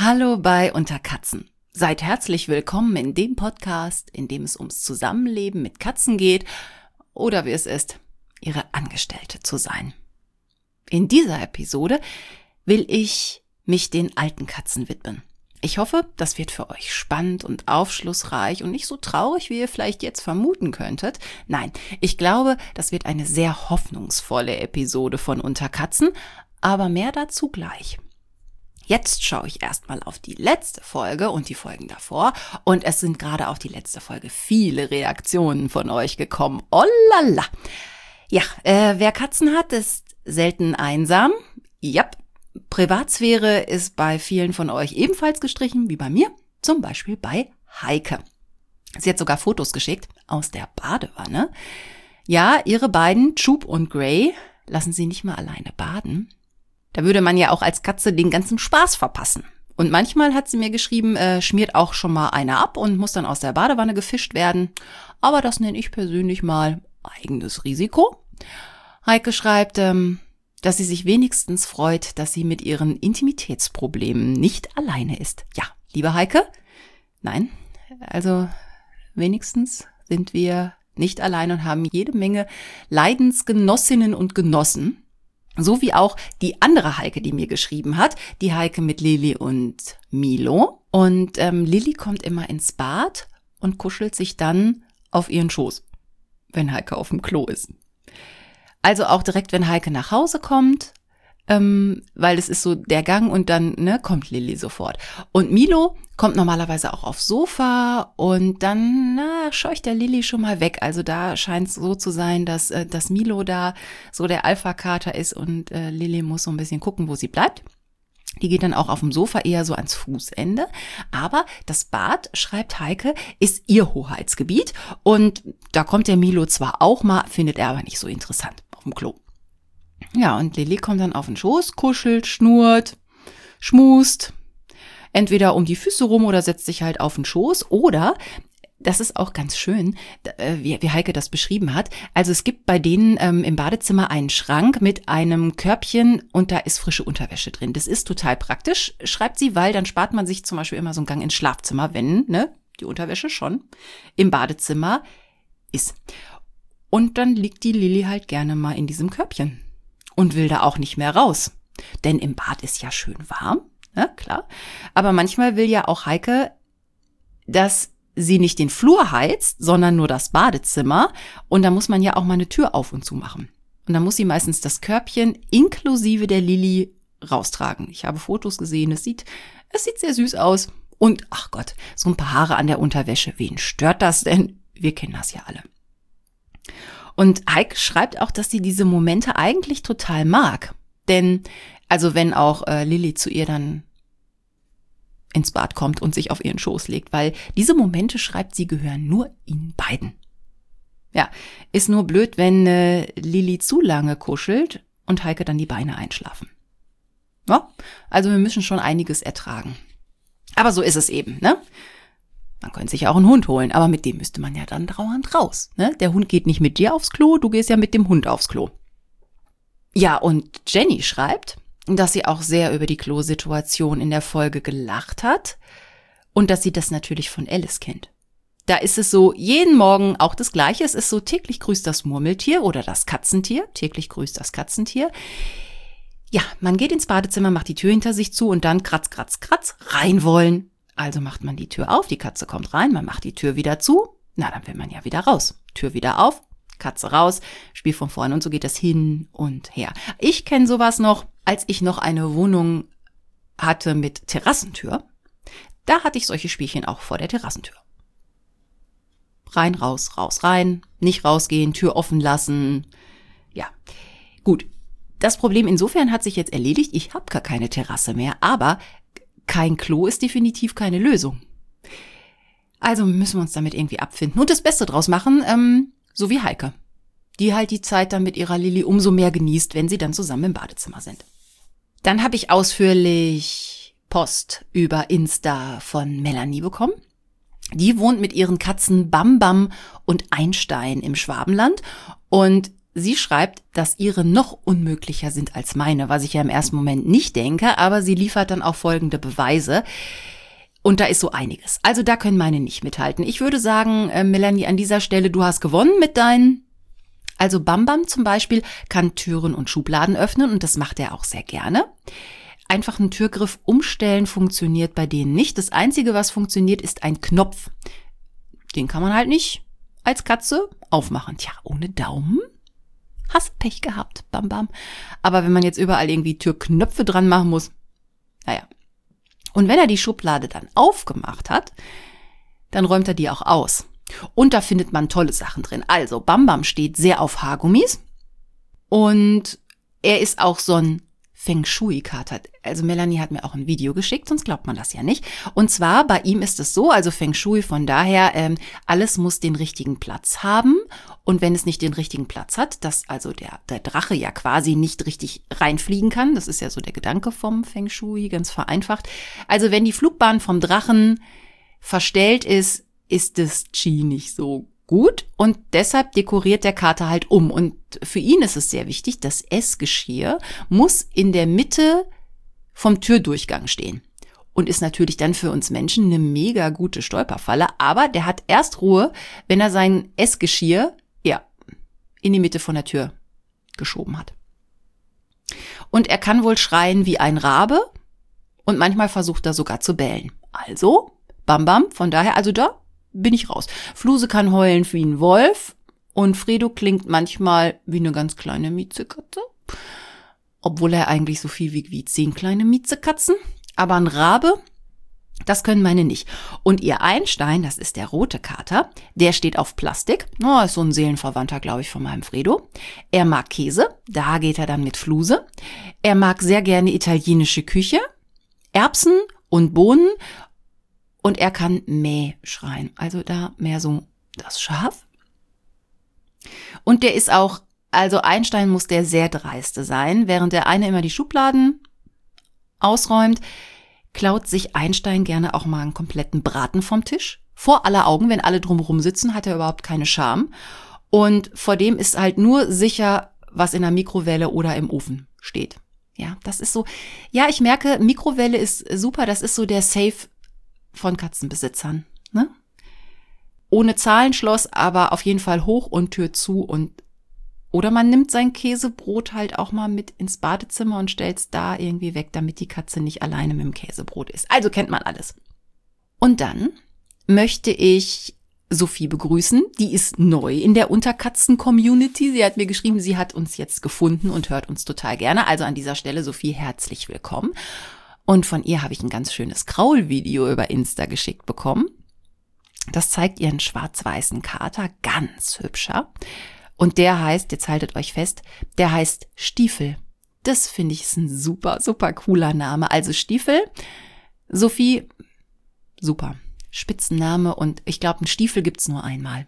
Hallo bei Unter Katzen. Seid herzlich willkommen in dem Podcast, in dem es ums Zusammenleben mit Katzen geht oder wie es ist, ihre Angestellte zu sein. In dieser Episode will ich mich den alten Katzen widmen. Ich hoffe, das wird für euch spannend und aufschlussreich und nicht so traurig, wie ihr vielleicht jetzt vermuten könntet. Nein, ich glaube, das wird eine sehr hoffnungsvolle Episode von Unter Katzen, aber mehr dazu gleich. Jetzt schaue ich erstmal auf die letzte Folge und die Folgen davor und es sind gerade auf die letzte Folge viele Reaktionen von euch gekommen. Oh lala! Ja, wer Katzen hat, ist selten einsam. Jap. Privatsphäre ist bei vielen von euch ebenfalls gestrichen, wie bei mir, zum Beispiel bei Heike. Sie hat sogar Fotos geschickt aus der Badewanne. Ja, ihre beiden, Choop und Grey, lassen sie nicht mal alleine baden. Da würde man ja auch als Katze den ganzen Spaß verpassen. Und manchmal hat sie mir geschrieben, schmiert auch schon mal eine ab und muss dann aus der Badewanne gefischt werden. Aber das nenne ich persönlich mal eigenes Risiko. Heike schreibt, dass sie sich wenigstens freut, dass sie mit ihren Intimitätsproblemen nicht alleine ist. Ja, liebe Heike, nein, also wenigstens sind wir nicht allein und haben jede Menge Leidensgenossinnen und Genossen. So wie auch die andere Heike, die mir geschrieben hat, die Heike mit Lilly und Milo. Und Lilly kommt immer ins Bad und kuschelt sich dann auf ihren Schoß, wenn Heike auf dem Klo ist. Also auch direkt, wenn Heike nach Hause kommt, weil es ist so der Gang und dann kommt Lilly sofort. Und Milo kommt normalerweise auch aufs Sofa und dann scheucht der Lilly schon mal weg. Also da scheint es so zu sein, dass Milo da so der Alpha-Kater ist und Lilly muss so ein bisschen gucken, wo sie bleibt. Die geht dann auch auf dem Sofa eher so ans Fußende. Aber das Bad, schreibt Heike, ist ihr Hoheitsgebiet. Und da kommt der Milo zwar auch mal, findet er aber nicht so interessant auf dem Klo. Ja, und Lilly kommt dann auf den Schoß, kuschelt, schnurrt, schmust, entweder um die Füße rum oder setzt sich halt auf den Schoß. Oder, das ist auch ganz schön, wie Heike das beschrieben hat, also es gibt bei denen im Badezimmer einen Schrank mit einem Körbchen und da ist frische Unterwäsche drin. Das ist total praktisch, schreibt sie, weil dann spart man sich zum Beispiel immer so einen Gang ins Schlafzimmer, wenn die Unterwäsche schon im Badezimmer ist. Und dann liegt die Lilly halt gerne mal in diesem Körbchen und will da auch nicht mehr raus. Denn im Bad ist ja schön warm, klar. Aber manchmal will ja auch Heike, dass sie nicht den Flur heizt, sondern nur das Badezimmer. Und da muss man ja auch mal eine Tür auf und zu machen. Und dann muss sie meistens das Körbchen inklusive der Lilly raustragen. Ich habe Fotos gesehen, es sieht sehr süß aus. Und, ach Gott, so ein paar Haare an der Unterwäsche. Wen stört das denn? Wir kennen das ja alle. Und Heike schreibt auch, dass sie diese Momente eigentlich total mag. Denn, also wenn auch Lilly zu ihr dann ins Bad kommt und sich auf ihren Schoß legt, weil diese Momente, schreibt sie, gehören nur ihnen beiden. Ja, ist nur blöd, wenn Lilly zu lange kuschelt und Heike dann die Beine einschlafen. Ja, also wir müssen schon einiges ertragen. Aber so ist es eben, Man könnte sich ja auch einen Hund holen, aber mit dem müsste man ja dann dauernd raus, Der Hund geht nicht mit dir aufs Klo, du gehst ja mit dem Hund aufs Klo. Ja, und Jenny schreibt, dass sie auch sehr über die Klosituation in der Folge gelacht hat und dass sie das natürlich von Alice kennt. Da ist es so, jeden Morgen auch das Gleiche. Es ist so, täglich grüßt das Murmeltier oder das Katzentier. Täglich grüßt das Katzentier. Ja, man geht ins Badezimmer, macht die Tür hinter sich zu und dann kratz, kratz, kratz, rein wollen. Also macht man die Tür auf, die Katze kommt rein, man macht die Tür wieder zu. Na, dann will man ja wieder raus. Tür wieder auf, Katze raus, Spiel von vorne und so geht das hin und her. Ich kenne sowas noch, als ich noch eine Wohnung hatte mit Terrassentür. Da hatte ich solche Spielchen auch vor der Terrassentür. Rein, raus, raus, rein, nicht rausgehen, Tür offen lassen. Ja, gut. Das Problem insofern hat sich jetzt erledigt. Ich habe gar keine Terrasse mehr, aber kein Klo ist definitiv keine Lösung. Also müssen wir uns damit irgendwie abfinden und das Beste draus machen, so wie Heike, die halt die Zeit dann mit ihrer Lilly umso mehr genießt, wenn sie dann zusammen im Badezimmer sind. Dann habe ich ausführlich Post über Insta von Melanie bekommen. Die wohnt mit ihren Katzen Bam Bam und Einstein im Schwabenland und sie schreibt, dass ihre noch unmöglicher sind als meine, was ich ja im ersten Moment nicht denke, aber sie liefert dann auch folgende Beweise. Und da ist so einiges. Also da können meine nicht mithalten. Ich würde sagen, Melanie, an dieser Stelle, du hast gewonnen mit deinen. Also Bam zum Beispiel kann Türen und Schubladen öffnen und das macht er auch sehr gerne. Einfach einen Türgriff umstellen funktioniert bei denen nicht. Das Einzige, was funktioniert, ist ein Knopf. Den kann man halt nicht als Katze aufmachen. Tja, ohne Daumen? Hast Pech gehabt, Bam. Aber wenn man jetzt überall irgendwie Türknöpfe dran machen muss, naja. Und wenn er die Schublade dann aufgemacht hat, dann räumt er die auch aus. Und da findet man tolle Sachen drin. Also Bam steht sehr auf Haargummis und er ist auch so ein Feng Shui-Kater. Also Melanie hat mir auch ein Video geschickt, sonst glaubt man das ja nicht. Und zwar bei ihm ist es so, also Feng Shui, von daher, alles muss den richtigen Platz haben. Und wenn es nicht den richtigen Platz hat, dass also der Drache ja quasi nicht richtig reinfliegen kann, das ist ja so der Gedanke vom Feng Shui, ganz vereinfacht. Also wenn die Flugbahn vom Drachen verstellt ist, ist das Qi nicht so gut und deshalb dekoriert der Kater halt um. Und für ihn ist es sehr wichtig, das Essgeschirr muss in der Mitte vom Türdurchgang stehen. Und ist natürlich dann für uns Menschen eine mega gute Stolperfalle. Aber der hat erst Ruhe, wenn er sein Essgeschirr, in die Mitte von der Tür geschoben hat. Und er kann wohl schreien wie ein Rabe und manchmal versucht er sogar zu bellen. Also, Bam, von daher, also da bin ich raus. Fluse kann heulen wie ein Wolf und Fredo klingt manchmal wie eine ganz kleine Miezekatze. Obwohl er eigentlich so viel wiegt wie 10 kleine Miezekatzen. Aber ein Rabe, das können meine nicht. Und ihr Einstein, das ist der rote Kater, der steht auf Plastik. Oh, ist so ein Seelenverwandter, glaube ich, von meinem Fredo. Er mag Käse, da geht er dann mit Fluse. Er mag sehr gerne italienische Küche, Erbsen und Bohnen. Und er kann Mäh schreien, also da mehr so das Schaf. Und der ist auch, also Einstein muss der sehr dreiste sein. Während der eine immer die Schubladen ausräumt, klaut sich Einstein gerne auch mal einen kompletten Braten vom Tisch. Vor aller Augen, wenn alle drumherum sitzen, hat er überhaupt keine Scham. Und vor dem ist halt nur sicher, was in der Mikrowelle oder im Ofen steht. Ja, das ist so, ja, ich merke, Mikrowelle ist super, das ist so der Safe von Katzenbesitzern, ne? Ohne Zahlenschloss, aber auf jeden Fall hoch und Tür zu und oder man nimmt sein Käsebrot halt auch mal mit ins Badezimmer und stellt's da irgendwie weg, damit die Katze nicht alleine mit dem Käsebrot ist. Also kennt man alles. Und dann möchte ich Sophie begrüßen. Die ist neu in der Unterkatzen-Community. Sie hat mir geschrieben, sie hat uns jetzt gefunden und hört uns total gerne. Also an dieser Stelle, Sophie, herzlich willkommen. Und von ihr habe ich ein ganz schönes Kraulvideo über Insta geschickt bekommen. Das zeigt ihren schwarz-weißen Kater, ganz hübscher. Und der heißt, jetzt haltet euch fest, der heißt Stiefel. Das finde ich ist ein super, super cooler Name. Also Stiefel, Sophie, super. Spitzenname und ich glaube, einen Stiefel gibt's nur einmal.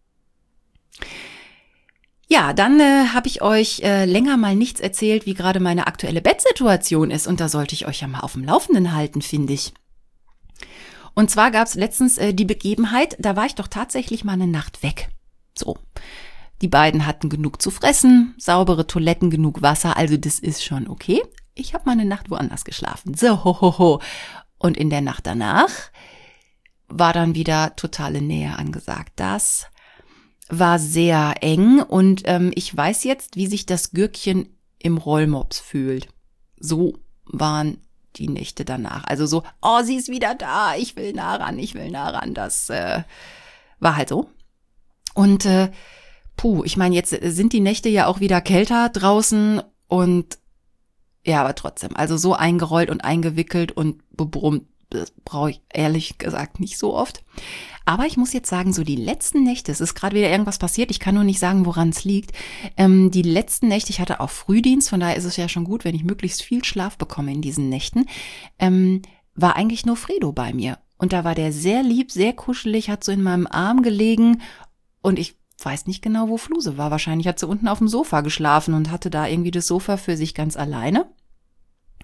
Ja, dann habe ich euch länger mal nichts erzählt, wie gerade meine aktuelle Bettsituation ist. Und da sollte ich euch ja mal auf dem Laufenden halten, finde ich. Und zwar gab's letztens die Begebenheit, da war ich doch tatsächlich mal eine Nacht weg. So. Die beiden hatten genug zu fressen, saubere Toiletten, genug Wasser, also das ist schon okay. Ich habe mal eine Nacht woanders geschlafen. So, ho. Und in der Nacht danach war dann wieder totale Nähe angesagt. Das war sehr eng und ich weiß jetzt, wie sich das Gürkchen im Rollmops fühlt. So waren die Nächte danach. Also so, oh, sie ist wieder da, ich will nah ran. Das war halt so. Und ich meine, jetzt sind die Nächte ja auch wieder kälter draußen und ja, aber trotzdem, also so eingerollt und eingewickelt und bebrummt, das brauche ich ehrlich gesagt nicht so oft. Aber ich muss jetzt sagen, so die letzten Nächte, es ist gerade wieder irgendwas passiert, ich kann nur nicht sagen, woran es liegt. Die letzten Nächte, ich hatte auch Frühdienst, von daher ist es ja schon gut, wenn ich möglichst viel Schlaf bekomme in diesen Nächten, war eigentlich nur Fredo bei mir. Und da war der sehr lieb, sehr kuschelig, hat so in meinem Arm gelegen und ich weiß nicht genau, wo Fluse war. Wahrscheinlich hat sie unten auf dem Sofa geschlafen und hatte da irgendwie das Sofa für sich ganz alleine.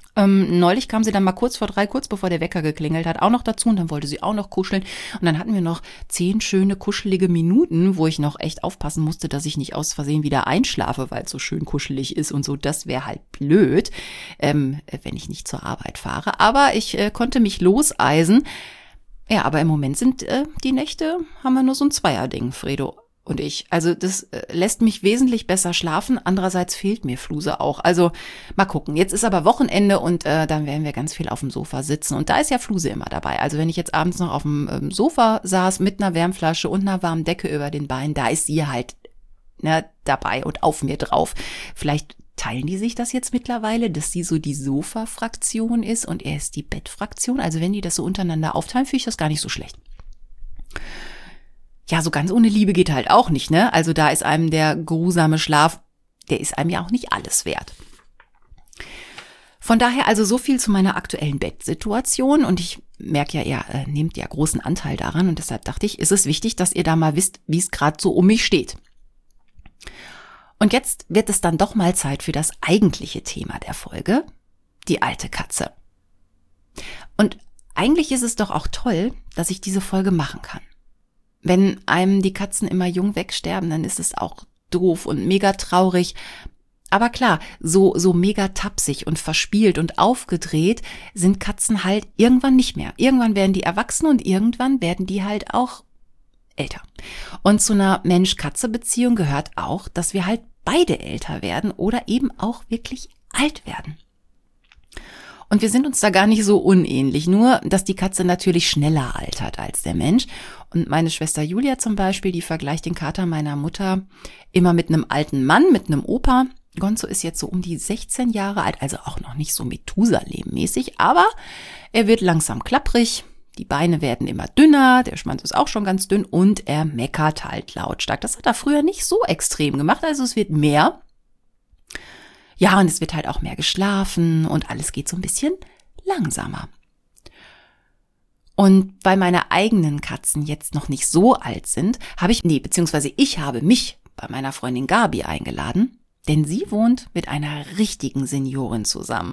Neulich kam sie dann mal kurz vor 3, kurz bevor der Wecker geklingelt hat, auch noch dazu und dann wollte sie auch noch kuscheln. Und dann hatten wir noch 10 schöne, kuschelige Minuten, wo ich noch echt aufpassen musste, dass ich nicht aus Versehen wieder einschlafe, weil es so schön kuschelig ist und so. Das wäre halt blöd, wenn ich nicht zur Arbeit fahre. Aber ich konnte mich loseisen. Ja, aber im Moment sind die Nächte, haben wir nur so ein Zweierding, Fredo und ich. Also das lässt mich wesentlich besser schlafen. Andererseits fehlt mir Fluse auch. Also mal gucken. Jetzt ist aber Wochenende und dann werden wir ganz viel auf dem Sofa sitzen. Und da ist ja Fluse immer dabei. Also wenn ich jetzt abends noch auf dem Sofa saß mit einer Wärmflasche und einer warmen Decke über den Beinen, da ist sie halt dabei und auf mir drauf. Vielleicht teilen die sich das jetzt mittlerweile, dass sie so die Sofa-Fraktion ist und er ist die Bettfraktion. Also wenn die das so untereinander aufteilen, finde ich das gar nicht so schlecht. Ja, so ganz ohne Liebe geht halt auch nicht, ne? Also da ist einem der geruhsame Schlaf, der ist einem ja auch nicht alles wert. Von daher also so viel zu meiner aktuellen Bettsituation und ich merke ja, ihr nehmt ja großen Anteil daran und deshalb dachte ich, ist es wichtig, dass ihr da mal wisst, wie es gerade so um mich steht. Und jetzt wird es dann doch mal Zeit für das eigentliche Thema der Folge, die alte Katze. Und eigentlich ist es doch auch toll, dass ich diese Folge machen kann. Wenn einem die Katzen immer jung wegsterben, dann ist es auch doof und mega traurig. Aber klar, so mega tapsig und verspielt und aufgedreht sind Katzen halt irgendwann nicht mehr. Irgendwann werden die erwachsen und irgendwann werden die halt auch älter. Und zu einer Mensch-Katze-Beziehung gehört auch, dass wir halt beide älter werden oder eben auch wirklich alt werden. Und wir sind uns da gar nicht so unähnlich, nur dass die Katze natürlich schneller altert als der Mensch. Und meine Schwester Julia zum Beispiel, die vergleicht den Kater meiner Mutter immer mit einem alten Mann, mit einem Opa. Gonzo ist jetzt so um die 16 Jahre alt, also auch noch nicht so Methusalem-mäßig, aber er wird langsam klapprig, die Beine werden immer dünner, der Schwanz ist auch schon ganz dünn und er meckert halt lautstark. Das hat er früher nicht so extrem gemacht, also es wird mehr. Ja, und es wird halt auch mehr geschlafen und alles geht so ein bisschen langsamer. Und weil meine eigenen Katzen jetzt noch nicht so alt sind, ich habe mich bei meiner Freundin Gabi eingeladen, denn sie wohnt mit einer richtigen Seniorin zusammen.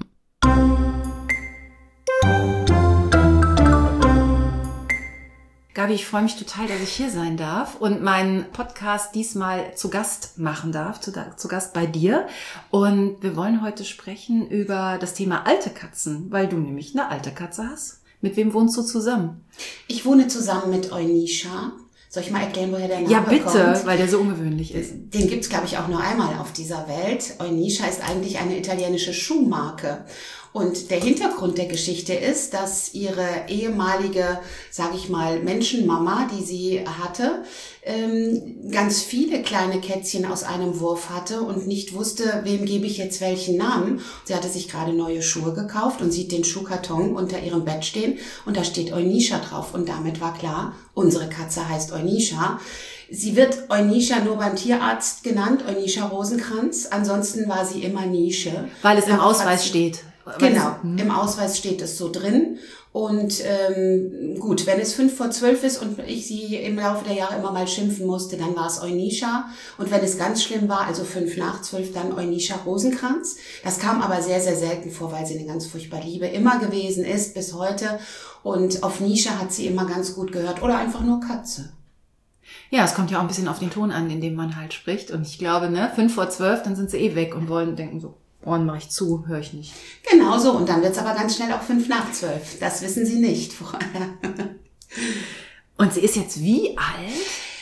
Gabi, ich freue mich total, dass ich hier sein darf und meinen Podcast diesmal zu Gast machen darf, zu Gast bei dir. Und wir wollen heute sprechen über das Thema alte Katzen, weil du nämlich eine alte Katze hast. Mit wem wohnst du zusammen? Ich wohne zusammen mit Eunisha. Soll ich mal erklären, woher der Name kommt? Ja, bitte, weil der so ungewöhnlich ist. Den gibt's, glaube ich, auch nur einmal auf dieser Welt. Eunisha ist eigentlich eine italienische Schuhmarke. Und der Hintergrund der Geschichte ist, dass ihre ehemalige, sage ich mal, Menschenmama, die sie hatte, ganz viele kleine Kätzchen aus einem Wurf hatte und nicht wusste, wem gebe ich jetzt welchen Namen. Sie hatte sich gerade neue Schuhe gekauft und sieht den Schuhkarton unter ihrem Bett stehen und da steht Eunisha drauf. Und damit war klar, unsere Katze heißt Eunisha. Sie wird Eunisha nur beim Tierarzt genannt, Eunisha Rosenkranz. Ansonsten war sie immer Nische. Weil es im Ausweis steht. Genau, im Ausweis steht es so drin. Und gut, wenn es 11:55 ist und ich sie im Laufe der Jahre immer mal schimpfen musste, dann war es Eunisha. Und wenn es ganz schlimm war, also 11:55, dann Eunisha Rosenkranz. Das kam aber sehr, sehr selten vor, weil sie eine ganz furchtbar Liebe immer gewesen ist, bis heute. Und auf Nisha hat sie immer ganz gut gehört. Oder einfach nur Katze. Ja, es kommt ja auch ein bisschen auf den Ton an, in dem man halt spricht. Und ich glaube, 11:55, dann sind sie eh weg und denken so, Ohren mache ich zu, höre ich nicht. Genau so. Und dann wird's aber ganz schnell auch 11:55. Das wissen Sie nicht vorher. Und sie ist jetzt wie alt?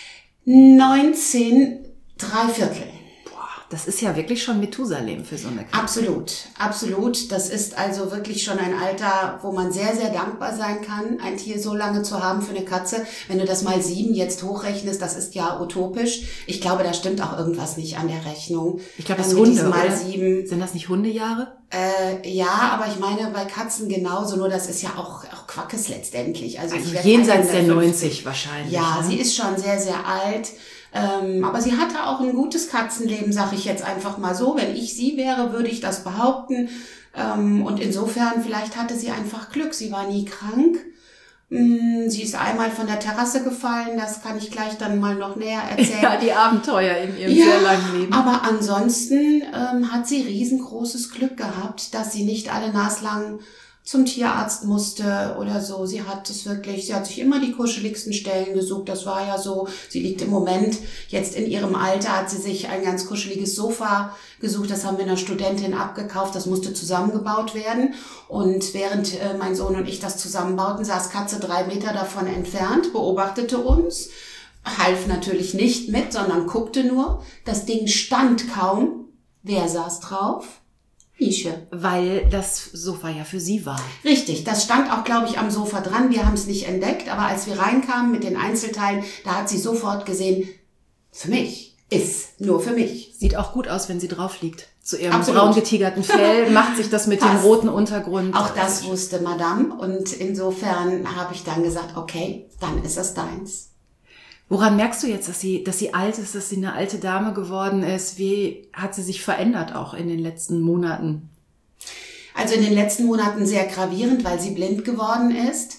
19 3/4. Das ist ja wirklich schon Methusalem für so eine Katze. Absolut, absolut. Das ist also wirklich schon ein Alter, wo man sehr, sehr dankbar sein kann, ein Tier so lange zu haben für eine Katze. Wenn du das mal 7 jetzt hochrechnest, das ist ja utopisch. Ich glaube, da stimmt auch irgendwas nicht an der Rechnung. Ich glaube, das ist Hunde, mal oder? 7. Sind das nicht Hundejahre? Ja, aber ich meine bei Katzen genauso, nur das ist ja auch Quackes letztendlich. Also jenseits der 90 wahrscheinlich. Ja, ne? Sie ist schon sehr, sehr alt. Aber sie hatte auch ein gutes Katzenleben, sage ich jetzt einfach mal so. Wenn ich sie wäre, würde ich das behaupten. Und insofern, vielleicht hatte sie einfach Glück. Sie war nie krank. Sie ist einmal von der Terrasse gefallen, das kann ich gleich dann mal noch näher erzählen. Ja, die Abenteuer in ihrem sehr langen Leben. Aber ansonsten hat sie riesengroßes Glück gehabt, dass sie nicht alle naslang zum Tierarzt musste oder so. Sie hat sich immer die kuscheligsten Stellen gesucht. Das war ja so, sie liegt im Moment, jetzt in ihrem Alter, hat sie sich ein ganz kuscheliges Sofa gesucht. Das haben wir einer Studentin abgekauft. Das musste zusammengebaut werden. Und während mein Sohn und ich das zusammenbauten, saß Katze 3 Meter davon entfernt, beobachtete uns, half natürlich nicht mit, sondern guckte nur. Das Ding stand kaum. Wer saß drauf? Nische. Weil das Sofa ja für sie war. Richtig, das stand auch, glaube ich, am Sofa dran. Wir haben es nicht entdeckt, aber als wir reinkamen mit den Einzelteilen, da hat sie sofort gesehen, für mich, ist nur für mich. Sieht auch gut aus, wenn sie drauf liegt. Zu ihrem Absolut. braun getigerten Fell macht sich das mit dem roten Untergrund. Auch das wusste Madame und insofern habe ich dann gesagt, okay, dann ist es deins. Woran merkst du jetzt, dass sie alt ist, dass sie eine alte Dame geworden ist? Wie hat sie sich verändert auch in den letzten Monaten? Also in den letzten Monaten sehr gravierend, weil sie blind geworden ist.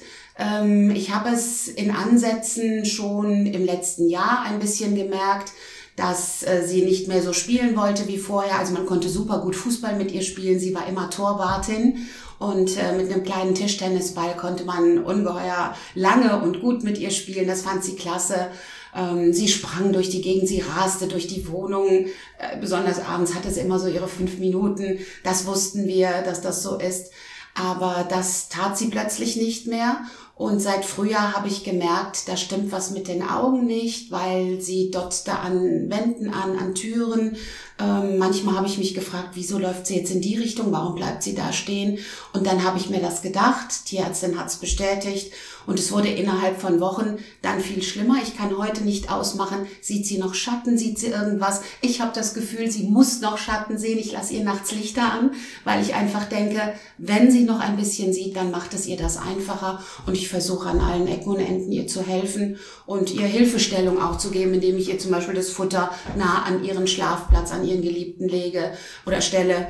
Ich habe es in Ansätzen schon im letzten Jahr ein bisschen gemerkt, dass sie nicht mehr so spielen wollte wie vorher. Also man konnte super gut Fußball mit ihr spielen. Sie war immer Torwartin. Und mit einem kleinen Tischtennisball konnte man ungeheuer lange und gut mit ihr spielen. Das fand sie klasse. Sie sprang durch die Gegend, sie raste durch die Wohnung. Besonders abends hatte sie immer so ihre 5 Minuten. Das wussten wir, dass das so ist. Aber das tat sie plötzlich nicht mehr. Und seit Frühjahr habe ich gemerkt, da stimmt was mit den Augen nicht, weil sie dotzte an Wänden an Türen. Manchmal habe ich mich gefragt, wieso läuft sie jetzt in die Richtung, warum bleibt sie da stehen? Und dann habe ich mir das gedacht, Tierärztin hat es bestätigt und es wurde innerhalb von Wochen dann viel schlimmer. Ich kann heute nicht ausmachen, sieht sie noch Schatten, sieht sie irgendwas? Ich habe das Gefühl, sie muss noch Schatten sehen. Ich lasse ihr nachts Lichter an, weil ich einfach denke, wenn sie noch ein bisschen sieht, dann macht es ihr das einfacher. Und ich versuche an allen Ecken und Enden ihr zu helfen und ihr Hilfestellung auch zu geben, indem ich ihr zum Beispiel das Futter nah an ihren Schlafplatz, an ihren Geliebten lege oder stelle,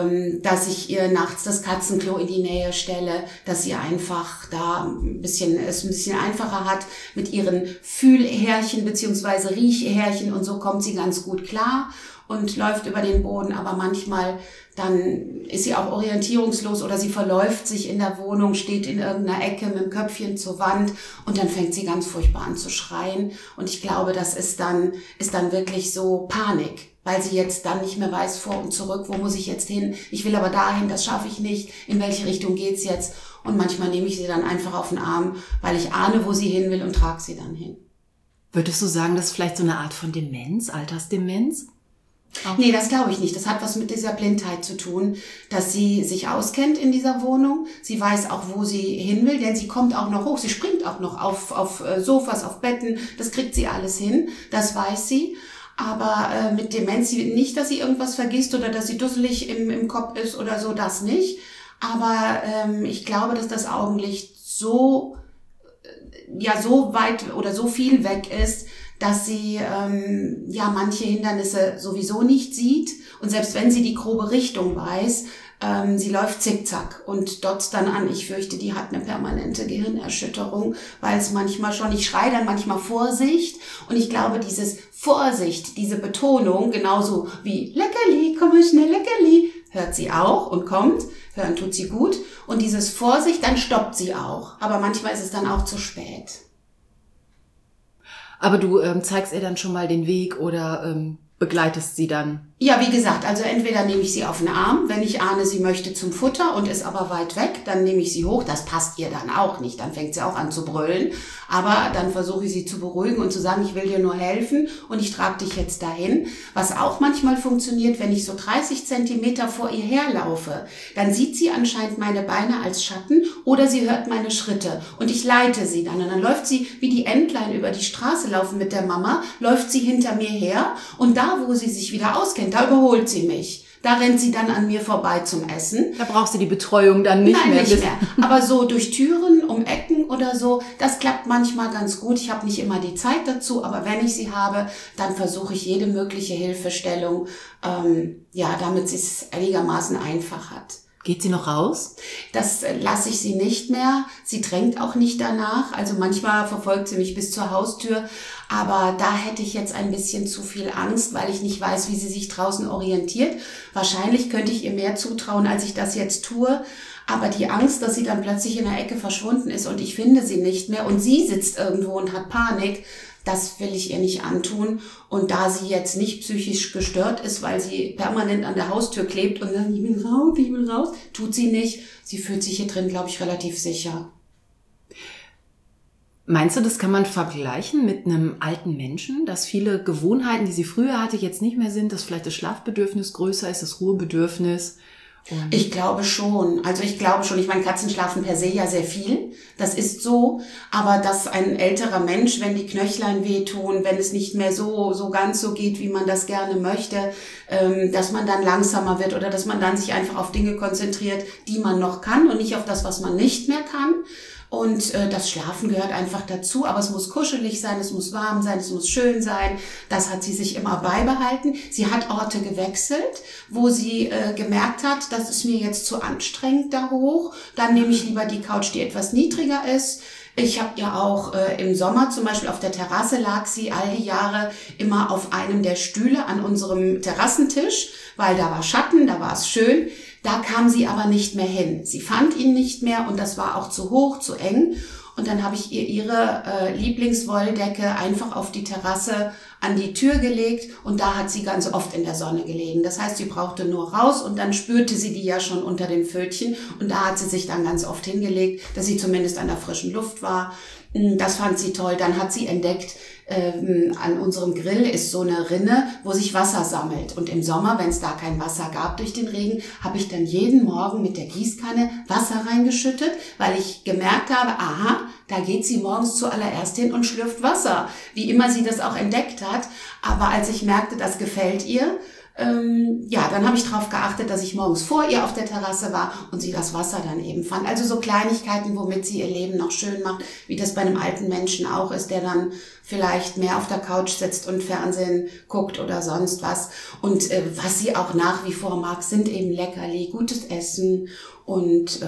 dass ich ihr nachts das Katzenklo in die Nähe stelle, dass sie einfach da es ein bisschen einfacher hat mit ihren Fühlhärchen bzw. Riechhärchen und so kommt sie ganz gut klar und läuft über den Boden, aber manchmal dann ist sie auch orientierungslos oder sie verläuft sich in der Wohnung, steht in irgendeiner Ecke mit dem Köpfchen zur Wand und dann fängt sie ganz furchtbar an zu schreien und ich glaube, das ist dann wirklich so Panik, weil sie jetzt dann nicht mehr weiß, vor und zurück, wo muss ich jetzt hin, ich will aber dahin, das schaffe ich nicht, in welche Richtung geht's jetzt und manchmal nehme ich sie dann einfach auf den Arm, weil ich ahne, wo sie hin will und trage sie dann hin. Würdest du sagen, das ist vielleicht so eine Art von Demenz, Altersdemenz? Nee, das glaube ich nicht. Das hat was mit dieser Blindheit zu tun, dass sie sich auskennt in dieser Wohnung. Sie weiß auch, wo sie hin will, denn sie kommt auch noch hoch. Sie springt auch noch auf Sofas, auf Betten. Das kriegt sie alles hin. Das weiß sie. Aber mit Demenz nicht, dass sie irgendwas vergisst oder dass sie dusselig im Kopf ist oder so, das nicht. Aber ich glaube, dass das Augenlicht so weit oder so viel weg ist, dass sie manche Hindernisse sowieso nicht sieht und selbst wenn sie die grobe Richtung weiß, sie läuft zickzack und dotzt dann an. Ich fürchte, die hat eine permanente Gehirnerschütterung, weil es manchmal schon, ich schreie dann manchmal Vorsicht und ich glaube, dieses Vorsicht, diese Betonung, genauso wie Leckerli, komm mal schnell, Leckerli, hört sie auch und kommt, hören tut sie gut und dieses Vorsicht, dann stoppt sie auch, aber manchmal ist es dann auch zu spät. Aber du zeigst ihr dann schon mal den Weg oder begleitest sie dann? Ja, wie gesagt, also entweder nehme ich sie auf den Arm, wenn ich ahne, sie möchte zum Futter und ist aber weit weg, dann nehme ich sie hoch. Das passt ihr dann auch nicht, dann fängt sie auch an zu brüllen. Aber dann versuche ich sie zu beruhigen und zu sagen, ich will dir nur helfen und ich trage dich jetzt dahin. Was auch manchmal funktioniert, wenn ich so 30 Zentimeter vor ihr herlaufe, dann sieht sie anscheinend meine Beine als Schatten oder sie hört meine Schritte und ich leite sie dann. Und dann läuft sie, wie die Entlein über die Straße laufen mit der Mama, läuft sie hinter mir her und da, wo sie sich wieder auskennt, da überholt sie mich. Da rennt sie dann an mir vorbei zum Essen. Da brauchst du die Betreuung dann nicht mehr. Nein, nicht mehr. Aber so durch Türen, um Ecken oder so, das klappt manchmal ganz gut. Ich habe nicht immer die Zeit dazu, aber wenn ich sie habe, dann versuche ich jede mögliche Hilfestellung, damit sie es einigermaßen einfach hat. Geht sie noch raus? Das lasse ich sie nicht mehr. Sie drängt auch nicht danach. Also manchmal verfolgt sie mich bis zur Haustür. Aber da hätte ich jetzt ein bisschen zu viel Angst, weil ich nicht weiß, wie sie sich draußen orientiert. Wahrscheinlich könnte ich ihr mehr zutrauen, als ich das jetzt tue. Aber die Angst, dass sie dann plötzlich in der Ecke verschwunden ist und ich finde sie nicht mehr und sie sitzt irgendwo und hat Panik, das will ich ihr nicht antun. Und da sie jetzt nicht psychisch gestört ist, weil sie permanent an der Haustür klebt und sagt, ich will raus, tut sie nicht. Sie fühlt sich hier drin, glaube ich, relativ sicher. Meinst du, das kann man vergleichen mit einem alten Menschen, dass viele Gewohnheiten, die sie früher hatte, jetzt nicht mehr sind, dass vielleicht das Schlafbedürfnis größer ist, das Ruhebedürfnis? Ich glaube schon. Ich meine, Katzen schlafen per se ja sehr viel. Das ist so. Aber dass ein älterer Mensch, wenn die Knöchlein wehtun, wenn es nicht mehr so ganz so geht, wie man das gerne möchte, dass man dann langsamer wird oder dass man dann sich einfach auf Dinge konzentriert, die man noch kann und nicht auf das, was man nicht mehr kann. Und das Schlafen gehört einfach dazu, aber es muss kuschelig sein, es muss warm sein, es muss schön sein. Das hat sie sich immer beibehalten. Sie hat Orte gewechselt, wo sie gemerkt hat, das ist mir jetzt zu anstrengend da hoch. Dann nehme ich lieber die Couch, die etwas niedriger ist. Ich habe ja auch im Sommer zum Beispiel auf der Terrasse lag sie all die Jahre immer auf einem der Stühle an unserem Terrassentisch, weil da war Schatten, da war es schön. Da kam sie aber nicht mehr hin. Sie fand ihn nicht mehr und das war auch zu hoch, zu eng. Und dann habe ich ihr ihre Lieblingswolldecke einfach auf die Terrasse an die Tür gelegt und da hat sie ganz oft in der Sonne gelegen. Das heißt, sie brauchte nur raus und dann spürte sie die ja schon unter den Pfötchen und da hat sie sich dann ganz oft hingelegt, dass sie zumindest an der frischen Luft war. Das fand sie toll. Dann hat sie entdeckt, an unserem Grill ist so eine Rinne, wo sich Wasser sammelt. Und im Sommer, wenn es da kein Wasser gab durch den Regen, habe ich dann jeden Morgen mit der Gießkanne Wasser reingeschüttet, weil ich gemerkt habe, aha, da geht sie morgens zuallererst hin und schlürft Wasser. Wie immer sie das auch entdeckt hat. Aber als ich merkte, das gefällt ihr, dann habe ich darauf geachtet, dass ich morgens vor ihr auf der Terrasse war und sie das Wasser dann eben fand. Also so Kleinigkeiten, womit sie ihr Leben noch schön macht, wie das bei einem alten Menschen auch ist, der dann vielleicht mehr auf der Couch sitzt und Fernsehen guckt oder sonst was. Und was sie auch nach wie vor mag, sind eben Leckerli, gutes Essen und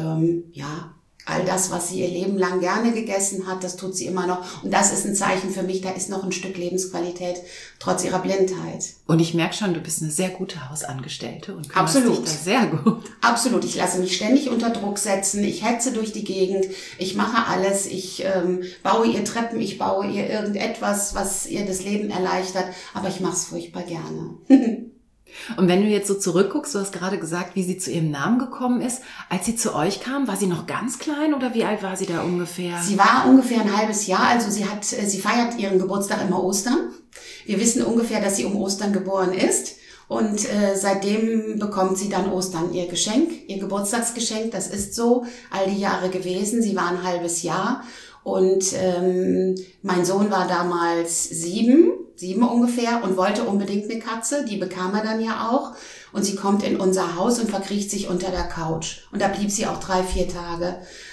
all das, was sie ihr Leben lang gerne gegessen hat, das tut sie immer noch. Und das ist ein Zeichen für mich, da ist noch ein Stück Lebensqualität, trotz ihrer Blindheit. Und ich merke schon, du bist eine sehr gute Hausangestellte und kümmerst dich da sehr gut. Absolut. Ich lasse mich ständig unter Druck setzen. Ich hetze durch die Gegend. Ich mache alles. Ich baue ihr Treppen. Ich baue ihr irgendetwas, was ihr das Leben erleichtert. Aber ich mache es furchtbar gerne. Und wenn du jetzt so zurückguckst, du hast gerade gesagt, wie sie zu ihrem Namen gekommen ist. Als sie zu euch kam, war sie noch ganz klein oder wie alt war sie da ungefähr? Sie war ungefähr ein halbes Jahr. Also sie feiert ihren Geburtstag immer Ostern. Wir wissen ungefähr, dass sie um Ostern geboren ist. Und seitdem bekommt sie dann Ostern ihr Geschenk, ihr Geburtstagsgeschenk. Das ist so all die Jahre gewesen. Sie war ein halbes Jahr. Und mein Sohn war damals 7 ungefähr und wollte unbedingt eine Katze. Die bekam er dann ja auch. Und sie kommt in unser Haus und verkriecht sich unter der Couch. Und da blieb sie auch 3-4 Tage.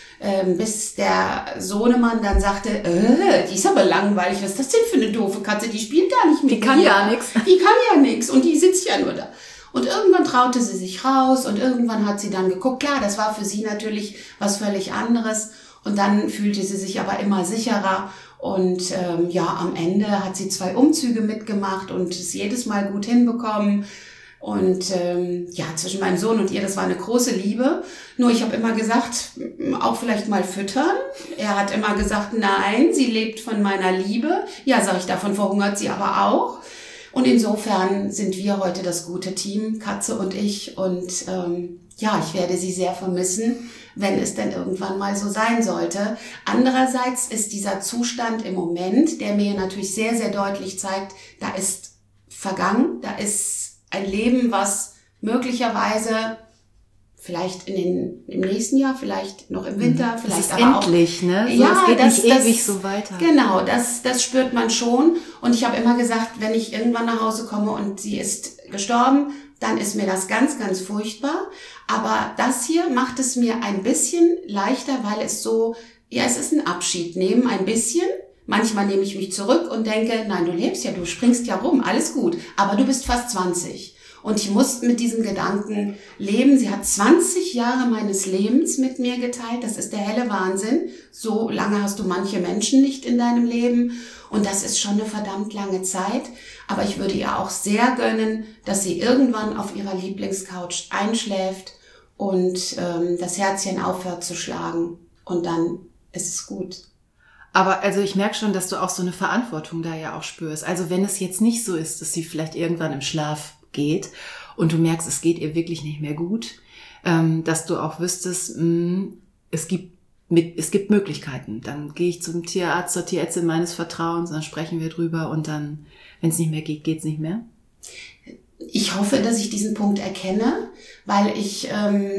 Bis der Sohnemann dann sagte, die ist aber langweilig. Was ist das denn für eine doofe Katze? Die spielt gar nicht mit mir. Die kann ja nichts. Die kann ja nichts und die sitzt ja nur da. Und irgendwann traute sie sich raus und irgendwann hat sie dann geguckt. Klar, das war für sie natürlich was völlig anderes. Und dann fühlte sie sich aber immer sicherer. Und am Ende hat sie 2 Umzüge mitgemacht und es jedes Mal gut hinbekommen. Und zwischen meinem Sohn und ihr, das war eine große Liebe. Nur ich habe immer gesagt, auch vielleicht mal füttern. Er hat immer gesagt, nein, sie lebt von meiner Liebe. Ja, sag ich, davon verhungert sie aber auch. Und insofern sind wir heute das gute Team, Katze und ich. Und ich werde sie sehr vermissen, wenn es denn irgendwann mal so sein sollte. Andererseits ist dieser Zustand im Moment, der mir natürlich sehr, sehr deutlich zeigt, da ist vergangen, da ist ein Leben, was möglicherweise vielleicht im nächsten Jahr, vielleicht noch im Winter, vielleicht aber endlich, auch. Ne? So, ja, es geht nicht ewig so weiter. Genau, das spürt man schon. Und ich habe immer gesagt, wenn ich irgendwann nach Hause komme und sie ist gestorben, dann ist mir das ganz, ganz furchtbar. Aber das hier macht es mir ein bisschen leichter, weil es es ist ein Abschied nehmen, ein bisschen. Manchmal nehme ich mich zurück und denke, nein, du lebst ja, du springst ja rum, alles gut. Aber du bist fast 20. Und ich muss mit diesem Gedanken leben. Sie hat 20 Jahre meines Lebens mit mir geteilt. Das ist der helle Wahnsinn. So lange hast du manche Menschen nicht in deinem Leben. Und das ist schon eine verdammt lange Zeit. Aber ich würde ihr auch sehr gönnen, dass sie irgendwann auf ihrer Lieblingscouch einschläft und das Herzchen aufhört zu schlagen. Und dann ist es gut. Aber also ich merke schon, dass du auch so eine Verantwortung da ja auch spürst. Also wenn es jetzt nicht so ist, dass sie vielleicht irgendwann im Schlaf geht und du merkst, es geht ihr wirklich nicht mehr gut, dass du auch wüsstest, es gibt Möglichkeiten. Dann gehe ich zum Tierarzt, zur Tierärztin meines Vertrauens, dann sprechen wir drüber und dann, wenn es nicht mehr geht, geht's nicht mehr. Ich hoffe, dass ich diesen Punkt erkenne, weil ich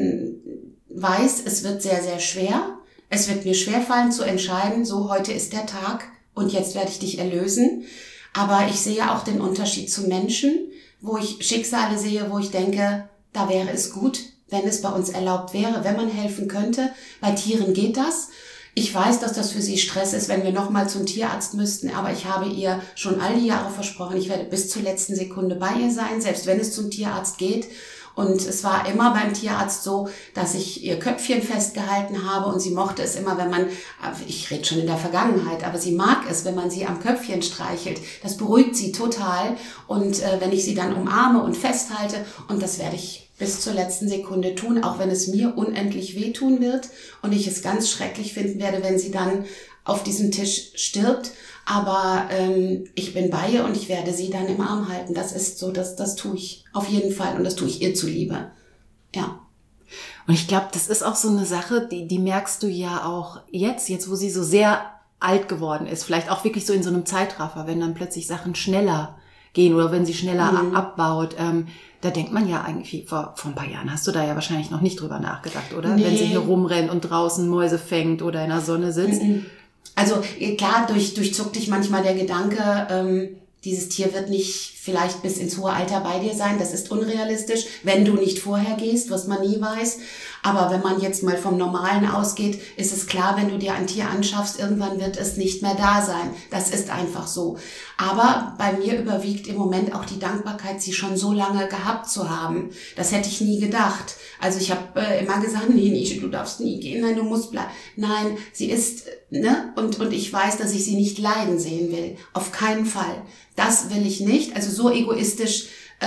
weiß, es wird sehr, sehr schwer. Es wird mir schwerfallen zu entscheiden, so heute ist der Tag und jetzt werde ich dich erlösen. Aber ich sehe auch den Unterschied zu Menschen, wo ich Schicksale sehe, wo ich denke, da wäre es gut, wenn es bei uns erlaubt wäre, wenn man helfen könnte. Bei Tieren geht das. Ich weiß, dass das für sie Stress ist, wenn wir nochmal zum Tierarzt müssten, aber ich habe ihr schon all die Jahre versprochen, ich werde bis zur letzten Sekunde bei ihr sein, selbst wenn es zum Tierarzt geht. Und es war immer beim Tierarzt so, dass ich ihr Köpfchen festgehalten habe und sie mochte es immer, wenn man, ich rede schon in der Vergangenheit, aber sie mag es, wenn man sie am Köpfchen streichelt. Das beruhigt sie total und wenn ich sie dann umarme und festhalte, und das werde ich bis zur letzten Sekunde tun, auch wenn es mir unendlich wehtun wird und ich es ganz schrecklich finden werde, wenn sie dann auf diesem Tisch stirbt. Aber ich bin bei ihr und ich werde sie dann im Arm halten. Das ist so, das tue ich auf jeden Fall und das tue ich ihr zuliebe. Ja. Und ich glaube, das ist auch so eine Sache, die merkst du ja auch jetzt, wo sie so sehr alt geworden ist. Vielleicht auch wirklich so in so einem Zeitraffer, wenn dann plötzlich Sachen schneller gehen oder wenn sie schneller abbaut. Da denkt man ja eigentlich, vor ein paar Jahren hast du da ja wahrscheinlich noch nicht drüber nachgedacht, oder? Nee. Wenn sie hier rumrennt und draußen Mäuse fängt oder in der Sonne sitzt. Also klar, durchzuckt dich manchmal der Gedanke, dieses Tier wird nicht vielleicht bis ins hohe Alter bei dir sein. Das ist unrealistisch, wenn du nicht vorher gehst, was man nie weiß. Aber wenn man jetzt mal vom Normalen ausgeht, ist es klar, wenn du dir ein Tier anschaffst, irgendwann wird es nicht mehr da sein. Das ist einfach so. Aber bei mir überwiegt im Moment auch die Dankbarkeit, sie schon so lange gehabt zu haben. Das hätte ich nie gedacht. Also ich habe immer gesagt, nee, Nische, du darfst nie gehen, nein, du musst bleiben. Nein, sie ist, ne? Und ich weiß, dass ich sie nicht leiden sehen will. Auf keinen Fall. Das will ich nicht. Also so egoistisch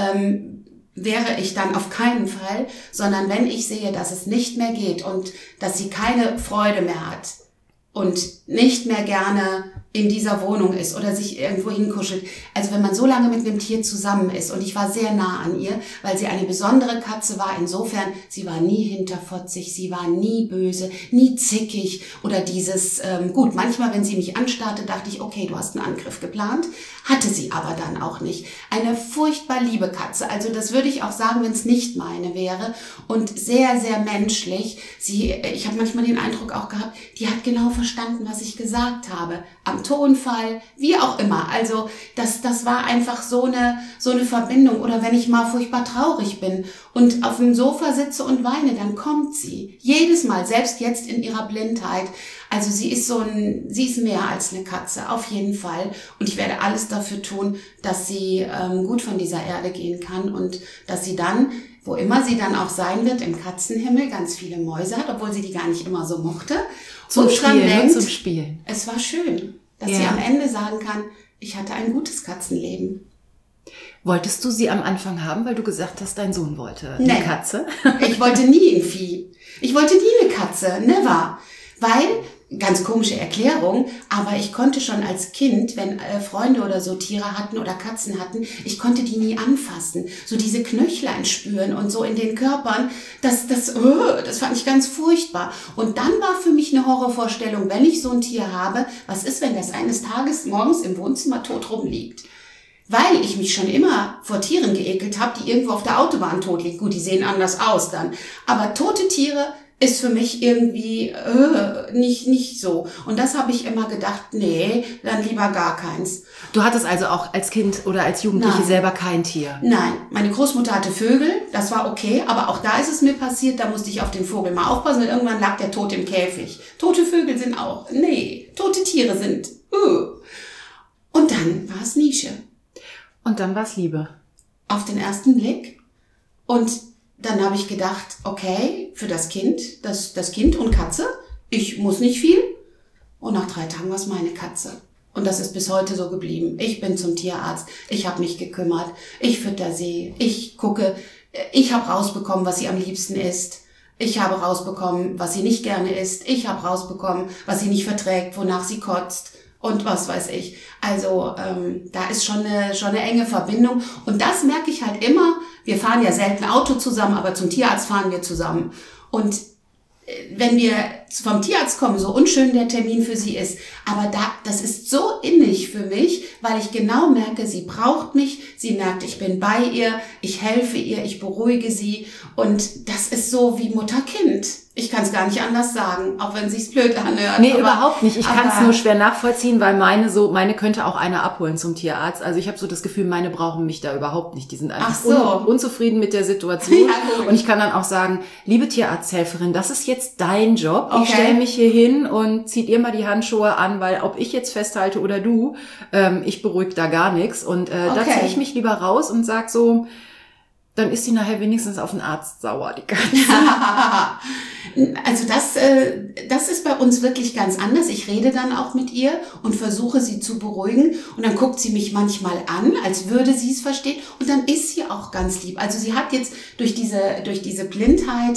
wäre ich dann auf keinen Fall, sondern wenn ich sehe, dass es nicht mehr geht und dass sie keine Freude mehr hat und nicht mehr gerne in dieser Wohnung ist oder sich irgendwo hinkuschelt. Also wenn man so lange mit einem Tier zusammen ist, und ich war sehr nah an ihr, weil sie eine besondere Katze war, insofern, sie war nie hinterfotzig, sie war nie böse, nie zickig oder dieses, gut, manchmal, wenn sie mich anstarrte, dachte ich, okay, du hast einen Angriff geplant, hatte sie aber dann auch nicht. Eine furchtbar liebe Katze, also das würde ich auch sagen, wenn es nicht meine wäre, und sehr, sehr menschlich. Ich habe manchmal den Eindruck auch gehabt, die hat genau verstanden, was ich gesagt habe, am Tonfall, wie auch immer. Also das war einfach so eine Verbindung. Oder wenn ich mal furchtbar traurig bin und auf dem Sofa sitze und weine, dann kommt sie. Jedes Mal, selbst jetzt in ihrer Blindheit. Also sie ist mehr als eine Katze, auf jeden Fall. Und ich werde alles dafür tun, dass sie gut von dieser Erde gehen kann und dass sie dann, wo immer sie dann auch sein wird, im Katzenhimmel ganz viele Mäuse hat, obwohl sie die gar nicht immer so mochte. Zum Spielen. Es war schön, dass sie am Ende sagen kann, ich hatte ein gutes Katzenleben. Wolltest du sie am Anfang haben, weil du gesagt hast, dein Sohn wollte eine Katze? Ich wollte nie ein Vieh. Ich wollte nie eine Katze, never. Weil, ganz komische Erklärung, aber ich konnte schon als Kind, wenn Freunde oder so Tiere hatten oder Katzen hatten, ich konnte die nie anfassen. So diese Knöchlein spüren und so in den Körpern, das fand ich ganz furchtbar. Und dann war für mich eine Horrorvorstellung, wenn ich so ein Tier habe, was ist, wenn das eines Tages morgens im Wohnzimmer tot rumliegt? Weil ich mich schon immer vor Tieren geekelt habe, die irgendwo auf der Autobahn tot liegen. Gut, die sehen anders aus dann. Aber tote Tiere ist für mich irgendwie nicht so. Und das habe ich immer gedacht, nee, dann lieber gar keins. Du hattest also auch als Kind oder als Jugendliche selber kein Tier? Nein, meine Großmutter hatte Vögel, das war okay, aber auch da ist es mir passiert, da musste ich auf den Vogel mal aufpassen und irgendwann lag der tot im Käfig. Tote Vögel sind auch, tote Tiere sind. Und dann war es Nische. Und dann war es Liebe? Auf den ersten Blick. Und dann habe ich gedacht, okay, für das Kind und Katze, ich muss nicht viel. Und nach 3 Tagen war es meine Katze. Und das ist bis heute so geblieben. Ich bin zum Tierarzt, ich habe mich gekümmert, ich fütter sie, ich gucke, ich habe rausbekommen, was sie am liebsten isst. Ich habe rausbekommen, was sie nicht gerne isst. Ich habe rausbekommen, was sie nicht verträgt, wonach sie kotzt und was weiß ich. Also da ist schon eine enge Verbindung. Und das merke ich halt immer. Wir fahren ja selten Auto zusammen, aber zum Tierarzt fahren wir zusammen. Und wenn wir vom Tierarzt kommen, so unschön der Termin für sie ist, aber das ist so innig für mich, weil ich genau merke, sie braucht mich, sie merkt, ich bin bei ihr, ich helfe ihr, ich beruhige sie und das ist so wie Mutter-Kind. Ich kann es gar nicht anders sagen, auch wenn es sich blöd anhört. Nee, überhaupt nicht. Ich kann es nur schwer nachvollziehen, weil meine könnte auch einer abholen zum Tierarzt. Also ich habe so das Gefühl, meine brauchen mich da überhaupt nicht. Die sind einfach unzufrieden mit der Situation. Ja, und ich kann dann auch sagen, liebe Tierarzthelferin, das ist jetzt dein Job. Okay. Ich stelle mich hier hin und zieht ihr mal die Handschuhe an, weil ob ich jetzt festhalte oder du, ich beruhige da gar nichts. Und da ziehe ich mich lieber raus und sag so, dann ist sie nachher wenigstens auf den Arzt sauer, die Katze. Also das ist bei uns wirklich ganz anders. Ich rede dann auch mit ihr und versuche sie zu beruhigen und dann guckt sie mich manchmal an, als würde sie es verstehen und dann ist sie auch ganz lieb. Also sie hat jetzt durch diese Blindheit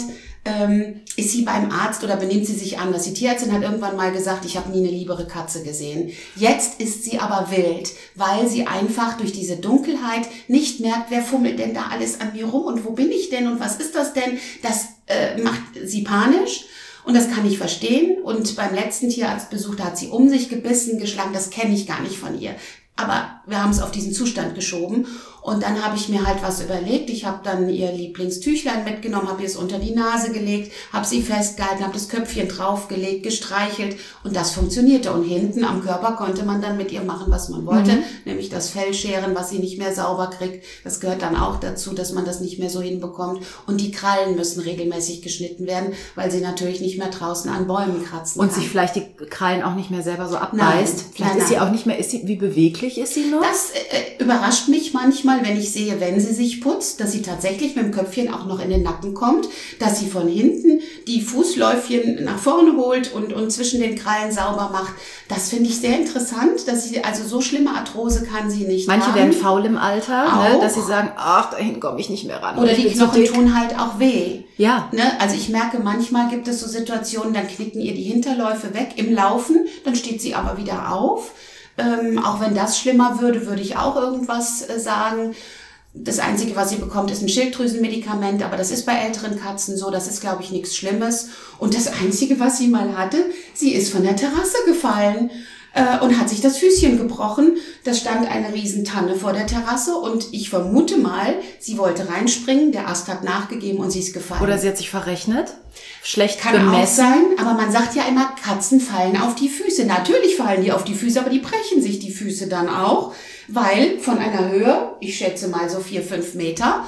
ist sie beim Arzt oder benimmt sie sich anders. Die Tierärztin hat irgendwann mal gesagt, ich habe nie eine liebere Katze gesehen. Jetzt ist sie aber wild, weil sie einfach durch diese Dunkelheit nicht merkt, wer fummelt denn da alles an mir rum und wo bin ich denn und was ist das denn? Das macht sie panisch. Und das kann ich verstehen. Und beim letzten Tierarztbesuch, da hat sie um sich gebissen, geschlagen. Das kenne ich gar nicht von ihr. Aber wir haben es auf diesen Zustand geschoben. Und dann habe ich mir halt was überlegt. Ich habe dann ihr Lieblingstüchlein mitgenommen, habe ihr es unter die Nase gelegt, habe sie festgehalten, habe das Köpfchen draufgelegt, gestreichelt. Und das funktionierte. Und hinten am Körper konnte man dann mit ihr machen, was man wollte. Nämlich das Fell scheren, was sie nicht mehr sauber kriegt. Das gehört dann auch dazu, dass man das nicht mehr so hinbekommt. Und die Krallen müssen regelmäßig geschnitten werden, weil sie natürlich nicht mehr draußen an Bäumen kratzen und kann. Sich vielleicht die Krallen auch nicht mehr selber so abbeißt. Vielleicht ist sie auch nicht mehr, wie beweglich ist sie noch? Das überrascht mich manchmal, wenn ich sehe, wenn sie sich putzt, dass sie tatsächlich mit dem Köpfchen auch noch in den Nacken kommt, dass sie von hinten die Fußläufchen nach vorne holt und zwischen den Krallen sauber macht. Das finde ich sehr interessant, dass sie, also so schlimme Arthrose kann sie nicht haben. Manche werden faul im Alter, ne, dass sie sagen, ach, dahin komme ich nicht mehr ran. Oder die Knochen tun halt auch weh. Ja. Ne? Also ich merke, manchmal gibt es so Situationen, dann knicken ihr die Hinterläufe weg im Laufen, dann steht sie aber wieder auf. Auch wenn das schlimmer würde ich auch irgendwas sagen. Das Einzige, was sie bekommt, ist ein Schilddrüsenmedikament, aber das ist bei älteren Katzen so, das ist, glaube ich, nichts Schlimmes. Und das Einzige, was sie mal hatte, sie ist von der Terrasse gefallen und hat sich das Füßchen gebrochen. Da stand eine Riesentanne vor der Terrasse und ich vermute mal, sie wollte reinspringen, der Ast hat nachgegeben und sie ist gefallen. Oder sie hat sich verrechnet, schlecht kann bemessen. Auch sein, aber man sagt ja immer, Katzen fallen auf die Füße. Natürlich fallen die auf die Füße, aber die brechen sich die Füße dann auch, weil von einer Höhe, ich schätze mal so 4-5 Meter.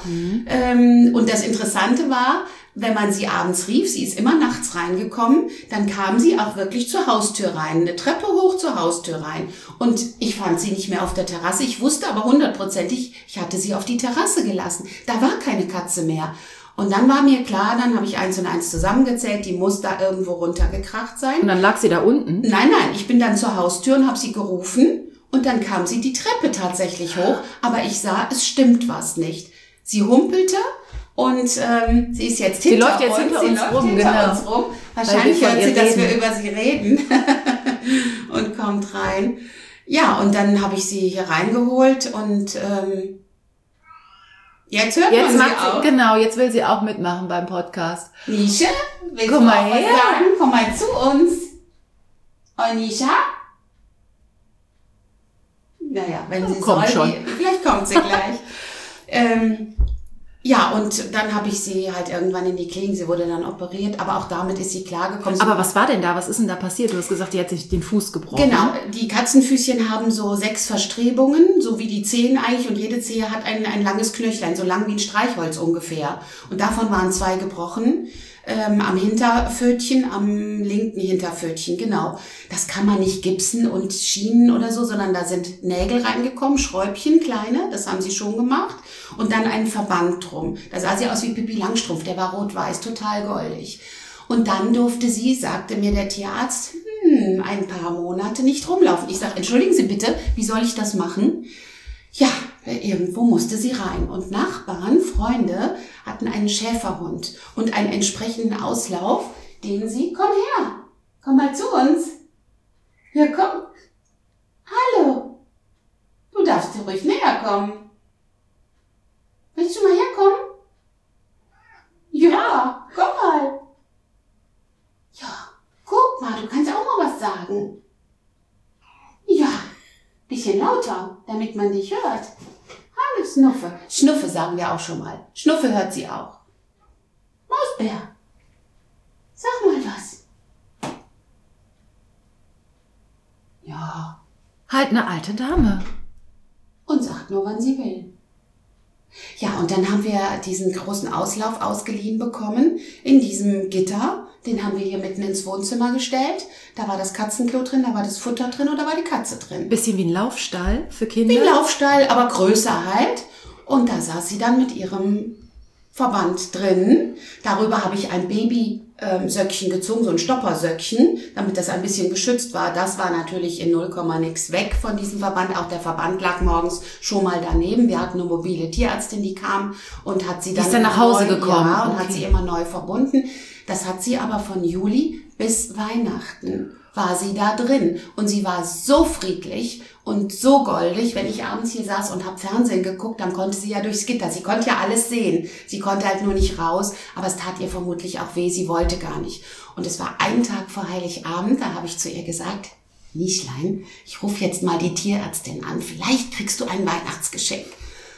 Und das Interessante war, wenn man sie abends rief, sie ist immer nachts reingekommen, dann kam sie auch wirklich zur Haustür rein, eine Treppe hoch zur Haustür rein. Und ich fand sie nicht mehr auf der Terrasse. Ich wusste aber 100%, ich hatte sie auf die Terrasse gelassen. Da war keine Katze mehr. Und dann war mir klar, dann habe ich 1 und 1 zusammengezählt, die muss da irgendwo runtergekracht sein. Und dann lag sie da unten? Nein, ich bin dann zur Haustür und habe sie gerufen. Und dann kam sie die Treppe tatsächlich hoch. Aber ich sah, es stimmt was nicht. Sie humpelte. Und sie ist jetzt hinter uns. Sie läuft jetzt hinter uns rum. Wahrscheinlich hört sie, dass wir über sie reden und kommt rein. Ja, und dann habe ich sie hier reingeholt und jetzt hört man sie auch. Genau, jetzt will sie auch mitmachen beim Podcast. Nische, willst du auch was sagen? Komm mal zu uns. Oh, Nisha? Naja, wenn sie kommt soll, schon. Vielleicht kommt sie gleich. Ja, und dann habe ich sie halt irgendwann in die Klinik, sie wurde dann operiert, aber auch damit ist sie klargekommen. Aber was war denn da? Was ist denn da passiert? Du hast gesagt, die hat sich den Fuß gebrochen. Genau, die Katzenfüßchen haben so 6 Verstrebungen, so wie die Zehen eigentlich, und jede Zehe hat ein langes Knöchlein, so lang wie ein Streichholz ungefähr. Und davon waren 2 gebrochen. am Hinterpfötchen, am linken Hinterpfötchen, genau. Das kann man nicht gipsen und schienen oder so, sondern da sind Nägel reingekommen, Schräubchen, kleine, das haben sie schon gemacht. Und dann einen Verband drum. Da sah sie aus wie Pippi Langstrumpf, der war rot-weiß, total goldig. Und dann durfte sie, sagte mir der Tierarzt, ein paar Monate nicht rumlaufen. Ich sage, entschuldigen Sie bitte, wie soll ich das machen? Ja, irgendwo musste sie rein. Und Nachbarn, Freunde, hatten einen Schäferhund und einen entsprechenden Auslauf, den sie, komm her, komm mal zu uns. Ja, komm. Hallo. Du darfst dir ruhig näher kommen. Willst du mal herkommen? Ja, komm mal. Ja, guck mal, du kannst auch mal was sagen. Ja, bisschen lauter, damit man dich hört. Hallo Schnuffe. Schnuffe sagen wir auch schon mal. Schnuffe hört sie auch. Mausbär, sag mal was. Ja. Halt eine alte Dame. Und sagt nur, wann sie will. Ja, und dann haben wir diesen großen Auslauf ausgeliehen bekommen in diesem Gitter. Den haben wir hier mitten ins Wohnzimmer gestellt. Da war das Katzenklo drin, da war das Futter drin und da war die Katze drin. Bisschen wie ein Laufstall für Kinder. Wie ein Laufstall, aber größer halt. Und da saß sie dann mit ihrem Verband drin. Darüber habe ich ein Babysöckchen gezogen, so ein Stoppersöckchen, damit das ein bisschen geschützt war. Das war natürlich in 0, nix weg von diesem Verband. Auch der Verband lag morgens schon mal daneben. Wir hatten eine mobile Tierärztin, die kam und hat sie dann... Die ist dann nach Hause gekommen. Ja, und hat sie immer neu verbunden. Das hat sie aber von Juli bis Weihnachten war sie da drin. Und sie war so friedlich und so goldig. Wenn ich abends hier saß und habe Fernsehen geguckt, dann konnte sie ja durchs Gitter. Sie konnte ja alles sehen. Sie konnte halt nur nicht raus. Aber es tat ihr vermutlich auch weh. Sie wollte gar nicht. Und es war einen Tag vor Heiligabend. Da habe ich zu ihr gesagt, Nischlein, ich rufe jetzt mal die Tierärztin an. Vielleicht kriegst du ein Weihnachtsgeschenk.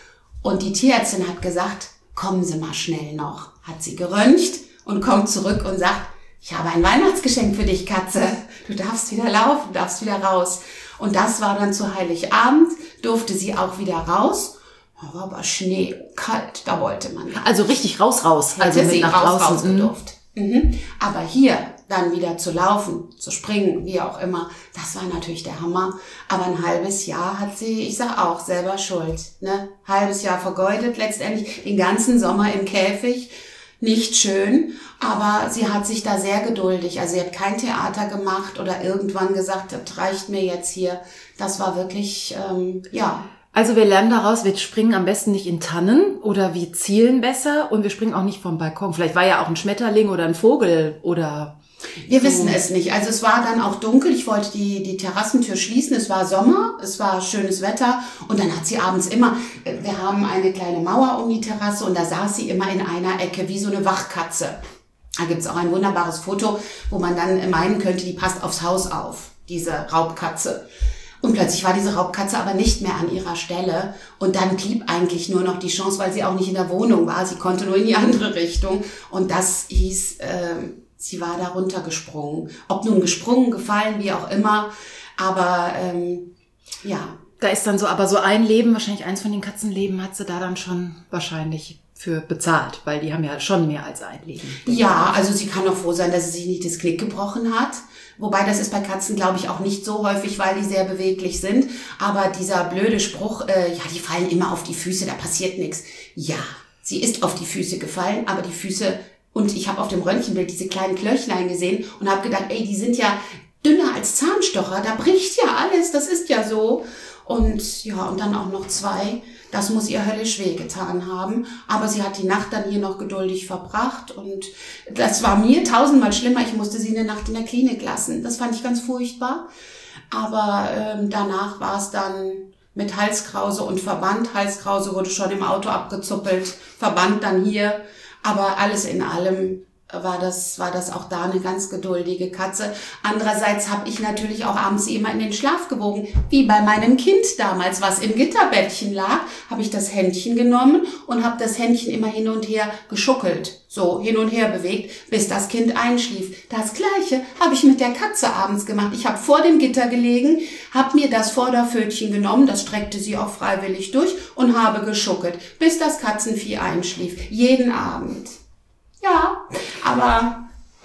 Und die Tierärztin hat gesagt, kommen Sie mal schnell noch. Hat sie geröntgt und kommt zurück und sagt, ich habe ein Weihnachtsgeschenk für dich, Katze. Du darfst wieder laufen, du darfst wieder raus. Und das war dann zu Heiligabend, durfte sie auch wieder raus. Da war aber Schnee, kalt, da wollte man nicht. Also richtig raus. Also Hätte mit sie nach draußen. raus gedurft. Aber hier dann wieder zu laufen, zu springen, wie auch immer, das war natürlich der Hammer. Aber ein halbes Jahr hat sie, ich sag auch, selber Schuld. Ne? Halbes Jahr vergeudet, letztendlich den ganzen Sommer im Käfig. Nicht schön, aber sie hat sich da sehr geduldig, also sie hat kein Theater gemacht oder irgendwann gesagt, das reicht mir jetzt hier. Das war wirklich, ja. Also wir lernen daraus, wir springen am besten nicht in Tannen oder wir zielen besser und wir springen auch nicht vom Balkon. Vielleicht war ja auch ein Schmetterling oder ein Vogel oder... Wir wissen es nicht. Also es war dann auch dunkel. Ich wollte die Terrassentür schließen. Es war Sommer, es war schönes Wetter. Und dann hat sie abends immer, wir haben eine kleine Mauer um die Terrasse und da saß sie immer in einer Ecke wie so eine Wachkatze. Da gibt's auch ein wunderbares Foto, wo man dann meinen könnte, die passt aufs Haus auf, diese Raubkatze. Und plötzlich war diese Raubkatze aber nicht mehr an ihrer Stelle. Und dann blieb eigentlich nur noch die Chance, weil sie auch nicht in der Wohnung war. Sie konnte nur in die andere Richtung. Und das hieß... Sie war da runtergesprungen. Ob nun gesprungen, gefallen, wie auch immer. Aber ja. Da ist dann so, aber so ein Leben, wahrscheinlich eins von den Katzenleben, hat sie da dann schon wahrscheinlich für bezahlt. Weil die haben ja schon mehr als ein Leben. Ja, also sie kann doch froh sein, dass sie sich nicht das Knick gebrochen hat. Wobei das ist bei Katzen, glaube ich, auch nicht so häufig, weil die sehr beweglich sind. Aber dieser blöde Spruch, ja, die fallen immer auf die Füße, da passiert nichts. Ja, sie ist auf die Füße gefallen, aber die Füße... Und ich habe auf dem Röntgenbild diese kleinen Klöchlein gesehen und habe gedacht, ey, die sind ja dünner als Zahnstocher, da bricht ja alles, das ist ja so. Und ja, und dann auch noch 2, das muss ihr höllisch wehgetan haben. Aber sie hat die Nacht dann hier noch geduldig verbracht und das war mir 1000-mal schlimmer. Ich musste sie eine Nacht in der Klinik lassen. Das fand ich ganz furchtbar. Aber danach war es dann mit Halskrause und Verband. Halskrause wurde schon im Auto abgezuppelt, Verband dann hier. Aber alles in allem war das auch da eine ganz geduldige Katze. Andererseits habe ich natürlich auch abends sie immer in den Schlaf gewogen. Wie bei meinem Kind damals, was im Gitterbettchen lag, habe ich das Händchen genommen und habe das Händchen immer hin und her geschuckelt. So hin und her bewegt, bis das Kind einschlief. Das Gleiche habe ich mit der Katze abends gemacht. Ich habe vor dem Gitter gelegen, habe mir das Vorderpfötchen genommen, das streckte sie auch freiwillig durch und habe geschuckelt, bis das Katzenvieh einschlief. Jeden Abend. Ja, aber...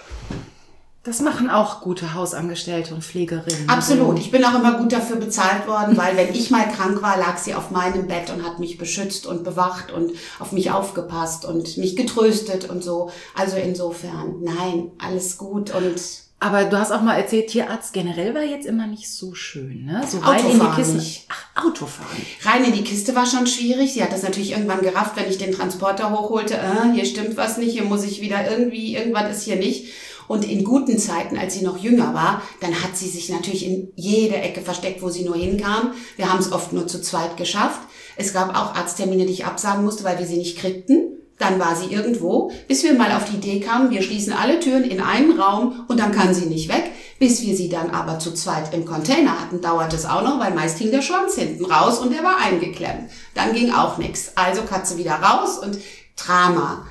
Das machen auch gute Hausangestellte und Pflegerinnen. Absolut. Ich bin auch immer gut dafür bezahlt worden, weil wenn ich mal krank war, lag sie auf meinem Bett und hat mich beschützt und bewacht und auf mich aufgepasst und mich getröstet und so. Also insofern, nein, alles gut und... Aber du hast auch mal erzählt, Tierarzt generell war jetzt immer nicht so schön, ne? So rein Autofahren in die Kiste. nicht. Ach, Autofahren. Rein in die Kiste war schon schwierig. Sie hat das natürlich irgendwann gerafft, wenn ich den Transporter hochholte. Hier stimmt was nicht, hier muss ich wieder irgendwas ist hier nicht. Und in guten Zeiten, als sie noch jünger war, dann hat sie sich natürlich in jede Ecke versteckt, wo sie nur hinkam. Wir haben es oft nur zu zweit geschafft. Es gab auch Arzttermine, die ich absagen musste, weil wir sie nicht kriegten. Dann war sie irgendwo, bis wir mal auf die Idee kamen, wir schließen alle Türen in einen Raum und dann kann sie nicht weg. Bis wir sie dann aber zu zweit im Container hatten, dauerte es auch noch, weil meist hing der Schwanz hinten raus und der war eingeklemmt. Dann ging auch nichts. Also Katze wieder raus und Drama.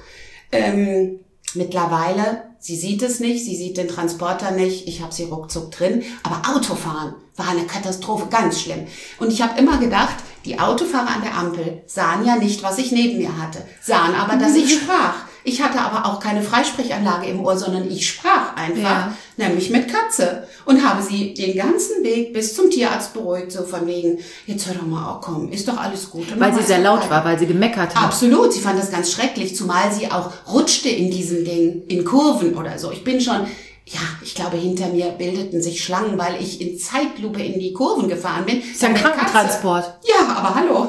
Mittlerweile, sie sieht es nicht, sie sieht den Transporter nicht, ich habe sie ruckzuck drin, aber Autofahren war eine Katastrophe, ganz schlimm. Und ich habe immer gedacht, die Autofahrer an der Ampel sahen ja nicht, was ich neben mir hatte, sahen aber, dass ich sprach. Ich hatte aber auch keine Freisprechanlage im Ohr, sondern ich sprach einfach, nämlich mit Katze. Und habe sie den ganzen Weg bis zum Tierarzt beruhigt, so von wegen, jetzt hör doch mal, oh komm, ist doch alles gut. Und weil sie sehr laut war, weil sie gemeckert hat. Absolut, sie fand das ganz schrecklich, zumal sie auch rutschte in diesem Ding, in Kurven oder so. Ich bin schon... Ja, ich glaube, hinter mir bildeten sich Schlangen, weil ich in Zeitlupe in die Kurven gefahren bin. Ist ja ein Krankentransport. Ja, aber hallo.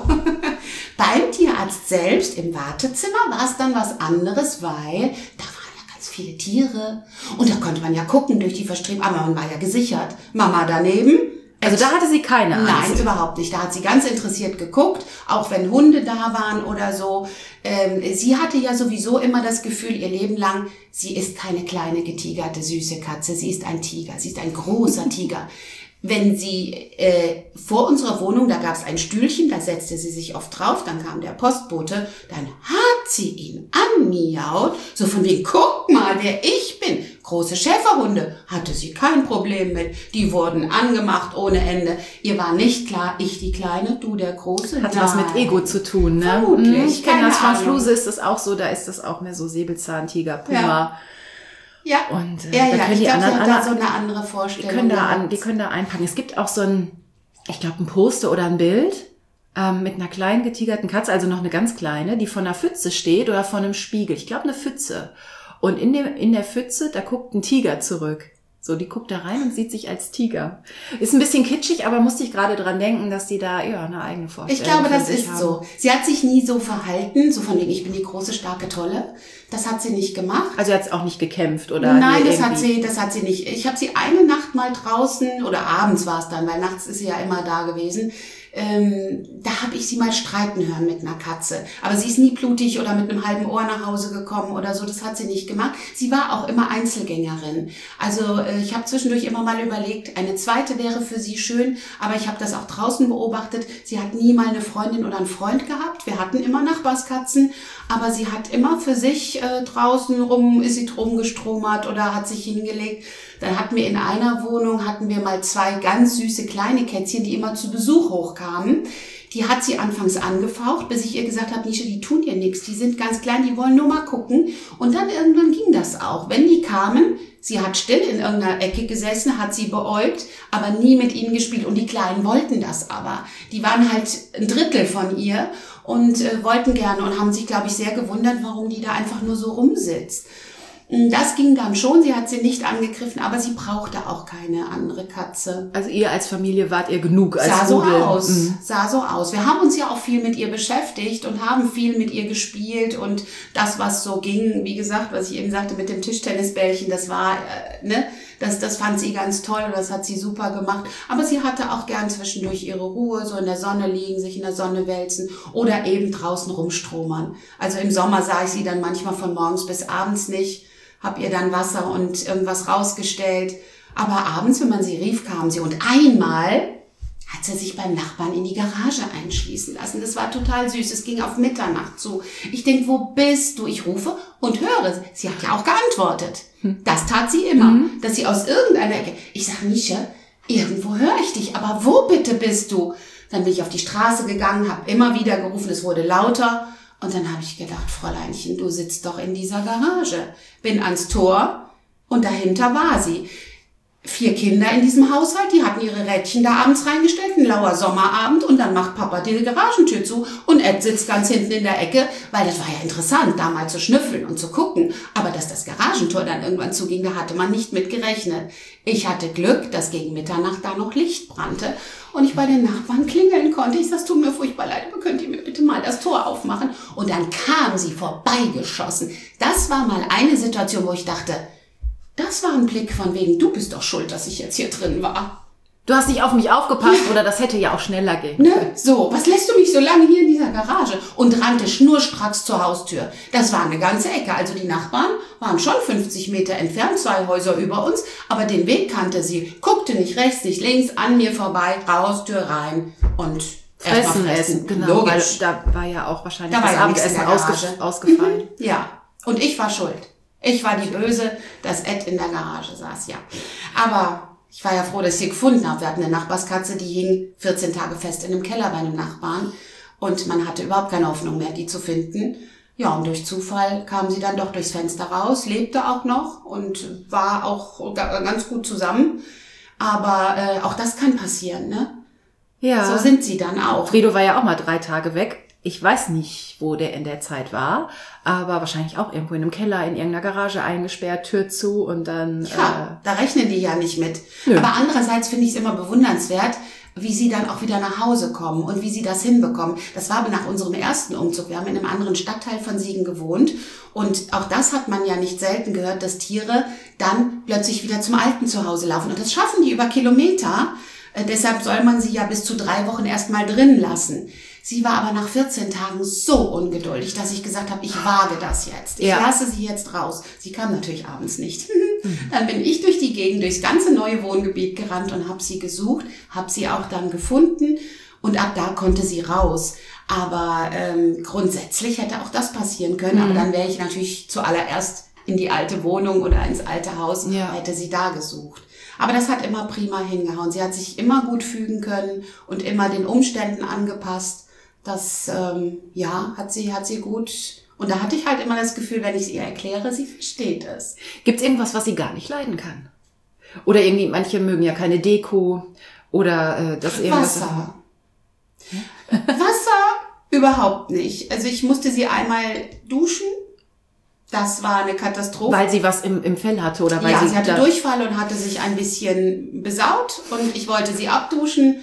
Beim Tierarzt selbst im Wartezimmer war es dann was anderes, weil da waren ja ganz viele Tiere. Und da konnte man ja gucken durch die Verstrebung, aber man war ja gesichert. Mama daneben. Also da hatte sie keine Angst. Nein, überhaupt nicht. Da hat sie ganz interessiert geguckt, auch wenn Hunde da waren oder so. Sie hatte ja sowieso immer das Gefühl, ihr Leben lang, sie ist keine kleine, getigerte, süße Katze. Sie ist ein Tiger. Sie ist ein großer Tiger. Wenn sie vor unserer Wohnung, da gab es ein Stühlchen, da setzte sie sich oft drauf, dann kam der Postbote, dann hat sie ihn anmiaut, so von wegen, guck mal, wer ich bin. Große Schäferhunde hatte sie kein Problem mit, die wurden angemacht ohne Ende. Ihr war nicht klar, ich die Kleine, du der Große. Hat was mit Ego zu tun, ne? Vermutlich. Ich kenne das von Fluse, ist das auch so, da ist das auch mehr so Säbelzahn, Tiger, Puma. Ja, und ja, da können ich die glaube, anderen sie hat da so eine andere Vorstellung. Die können da einpacken. Es gibt auch so ein, ich glaube, ein Poster oder ein Bild mit einer kleinen getigerten Katze, also noch eine ganz kleine, die vor einer Pfütze steht oder vor einem Spiegel. Ich glaube, eine Pfütze. Und in der Pfütze, da guckt ein Tiger zurück. So, die guckt da rein und sieht sich als Tiger. Ist ein bisschen kitschig, aber musste ich gerade dran denken, dass die da ja eine eigene Vorstellung Ich glaube, das ist haben. so. Sie hat sich nie so verhalten, so von wegen, ich bin die große, starke, tolle. Das hat sie nicht gemacht. Also sie hat auch nicht gekämpft oder? Nein, das hat sie nicht. Ich habe sie eine Nacht mal draußen, oder abends war es dann, weil nachts ist sie ja immer da gewesen. Da habe ich sie mal streiten hören mit einer Katze. Aber sie ist nie blutig oder mit einem halben Ohr nach Hause gekommen oder so. Das hat sie nicht gemacht. Sie war auch immer Einzelgängerin. Also ich habe zwischendurch immer mal überlegt, eine zweite wäre für sie schön. Aber ich habe das auch draußen beobachtet. Sie hat nie mal eine Freundin oder einen Freund gehabt. Wir hatten immer Nachbarskatzen. Aber sie hat immer für sich draußen rum, ist sie rumgestromert oder hat sich hingelegt. Dann hatten wir in einer Wohnung, mal 2 ganz süße kleine Kätzchen, die immer zu Besuch hochkamen. Die hat sie anfangs angefaucht, bis ich ihr gesagt habe, Nische, die tun dir nichts, die sind ganz klein, die wollen nur mal gucken. Und dann irgendwann ging das auch. Wenn die kamen, sie hat still in irgendeiner Ecke gesessen, hat sie beäugt, aber nie mit ihnen gespielt. Und die Kleinen wollten das aber. Die waren halt ein Drittel von ihr und wollten gerne und haben sich, glaube ich, sehr gewundert, warum die da einfach nur so rumsitzt. Das ging dann schon, sie hat sie nicht angegriffen, aber sie brauchte auch keine andere Katze. Also ihr als Familie wart ihr genug als Sah so Rudel. aus, sah so aus. Wir haben uns ja auch viel mit ihr beschäftigt und haben viel mit ihr gespielt und das, was so ging, wie gesagt, was ich eben sagte mit dem Tischtennisbällchen, das war, das fand sie ganz toll und das hat sie super gemacht. Aber sie hatte auch gern zwischendurch ihre Ruhe, so in der Sonne liegen, sich in der Sonne wälzen oder eben draußen rumstromern. Also im Sommer sah ich sie dann manchmal von morgens bis abends nicht. Hab ihr dann Wasser und irgendwas rausgestellt. Aber abends, wenn man sie rief, kam sie. Und einmal hat sie sich beim Nachbarn in die Garage einschließen lassen. Das war total süß. Es ging auf Mitternacht zu. Ich denk, wo bist du? Ich rufe und höre. Sie hat ja auch geantwortet. Das tat sie immer. Dass sie aus irgendeiner Ecke... Ich sag, Nische, irgendwo höre ich dich. Aber wo bitte bist du? Dann bin ich auf die Straße gegangen, habe immer wieder gerufen. Es wurde lauter. Und dann habe ich gedacht, Fräuleinchen, du sitzt doch in dieser Garage. Bin ans Tor und dahinter war sie. 4 Kinder in diesem Haushalt, die hatten ihre Rädchen da abends reingestellt, ein lauer Sommerabend, und dann macht Papa die Garagentür zu und Ed sitzt ganz hinten in der Ecke, weil das war ja interessant, da mal zu schnüffeln und zu gucken. Aber dass das Garagentor dann irgendwann zuging, da hatte man nicht mit gerechnet. Ich hatte Glück, dass gegen Mitternacht da noch Licht brannte und ich bei den Nachbarn klingeln konnte. Ich sag, tut mir furchtbar leid, aber könnt ihr mir bitte mal das Tor aufmachen? Und dann kam sie vorbeigeschossen. Das war mal eine Situation, wo ich dachte, das war ein Blick von wegen, du bist doch schuld, dass ich jetzt hier drin war. Du hast nicht auf mich aufgepasst oder das hätte ja auch schneller gehen können. Ne? So, was lässt du mich so lange hier in dieser Garage? Und rannte schnurstracks zur Haustür. Das war eine ganze Ecke. Also die Nachbarn waren schon 50 Meter entfernt, 2 Häuser über uns. Aber den Weg kannte sie. Guckte nicht rechts, nicht links, an mir vorbei, Haustür rein und fressen. Essen, genau. Logisch. Weil da war ja auch wahrscheinlich da das Abendessen ausgefallen. Ja, und ich war schuld. Ich war die Böse, dass Ed in der Garage saß, ja. Aber ich war ja froh, dass ich sie gefunden habe. Wir hatten eine Nachbarskatze, die hing 14 Tage fest in einem Keller bei einem Nachbarn. Und man hatte überhaupt keine Hoffnung mehr, die zu finden. Ja, und durch Zufall kam sie dann doch durchs Fenster raus, lebte auch noch und war auch ganz gut zusammen. Aber auch das kann passieren, ne? Ja. So sind sie dann auch. Fredo war ja auch mal 3 Tage weg. Ich weiß nicht, wo der in der Zeit war, aber wahrscheinlich auch irgendwo in einem Keller, in irgendeiner Garage eingesperrt, Tür zu und dann... Ja, da rechnen die ja nicht mit. Nö. Aber andererseits finde ich es immer bewundernswert, wie sie dann auch wieder nach Hause kommen und wie sie das hinbekommen. Das war nach unserem ersten Umzug. Wir haben in einem anderen Stadtteil von Siegen gewohnt und auch das hat man ja nicht selten gehört, dass Tiere dann plötzlich wieder zum alten Zuhause laufen. Und das schaffen die über Kilometer. Deshalb soll man sie ja bis zu 3 Wochen erstmal drin lassen. Sie war aber nach 14 Tagen so ungeduldig, dass ich gesagt habe, ich wage das jetzt. Ich lasse sie jetzt raus. Sie kam natürlich abends nicht. Dann bin ich durch die Gegend, durchs ganze neue Wohngebiet gerannt und habe sie gesucht, habe sie auch dann gefunden und ab da konnte sie raus. Aber grundsätzlich hätte auch das passieren können. Aber dann wäre ich natürlich zuallererst in die alte Wohnung oder ins alte Haus, hätte sie da gesucht. Aber das hat immer prima hingehauen. Sie hat sich immer gut fügen können und immer den Umständen angepasst. Das, hat sie gut. Und da hatte ich halt immer das Gefühl, wenn ich es ihr erkläre, sie versteht es. Gibt's irgendwas, was sie gar nicht leiden kann? Oder irgendwie, manche mögen ja keine Deko oder das irgendwas. Wasser. Wasser überhaupt nicht. Also ich musste sie einmal duschen. Das war eine Katastrophe. Weil sie was im Fell hatte oder weil sie hatte Durchfall und hatte sich ein bisschen besaut und ich wollte sie abduschen.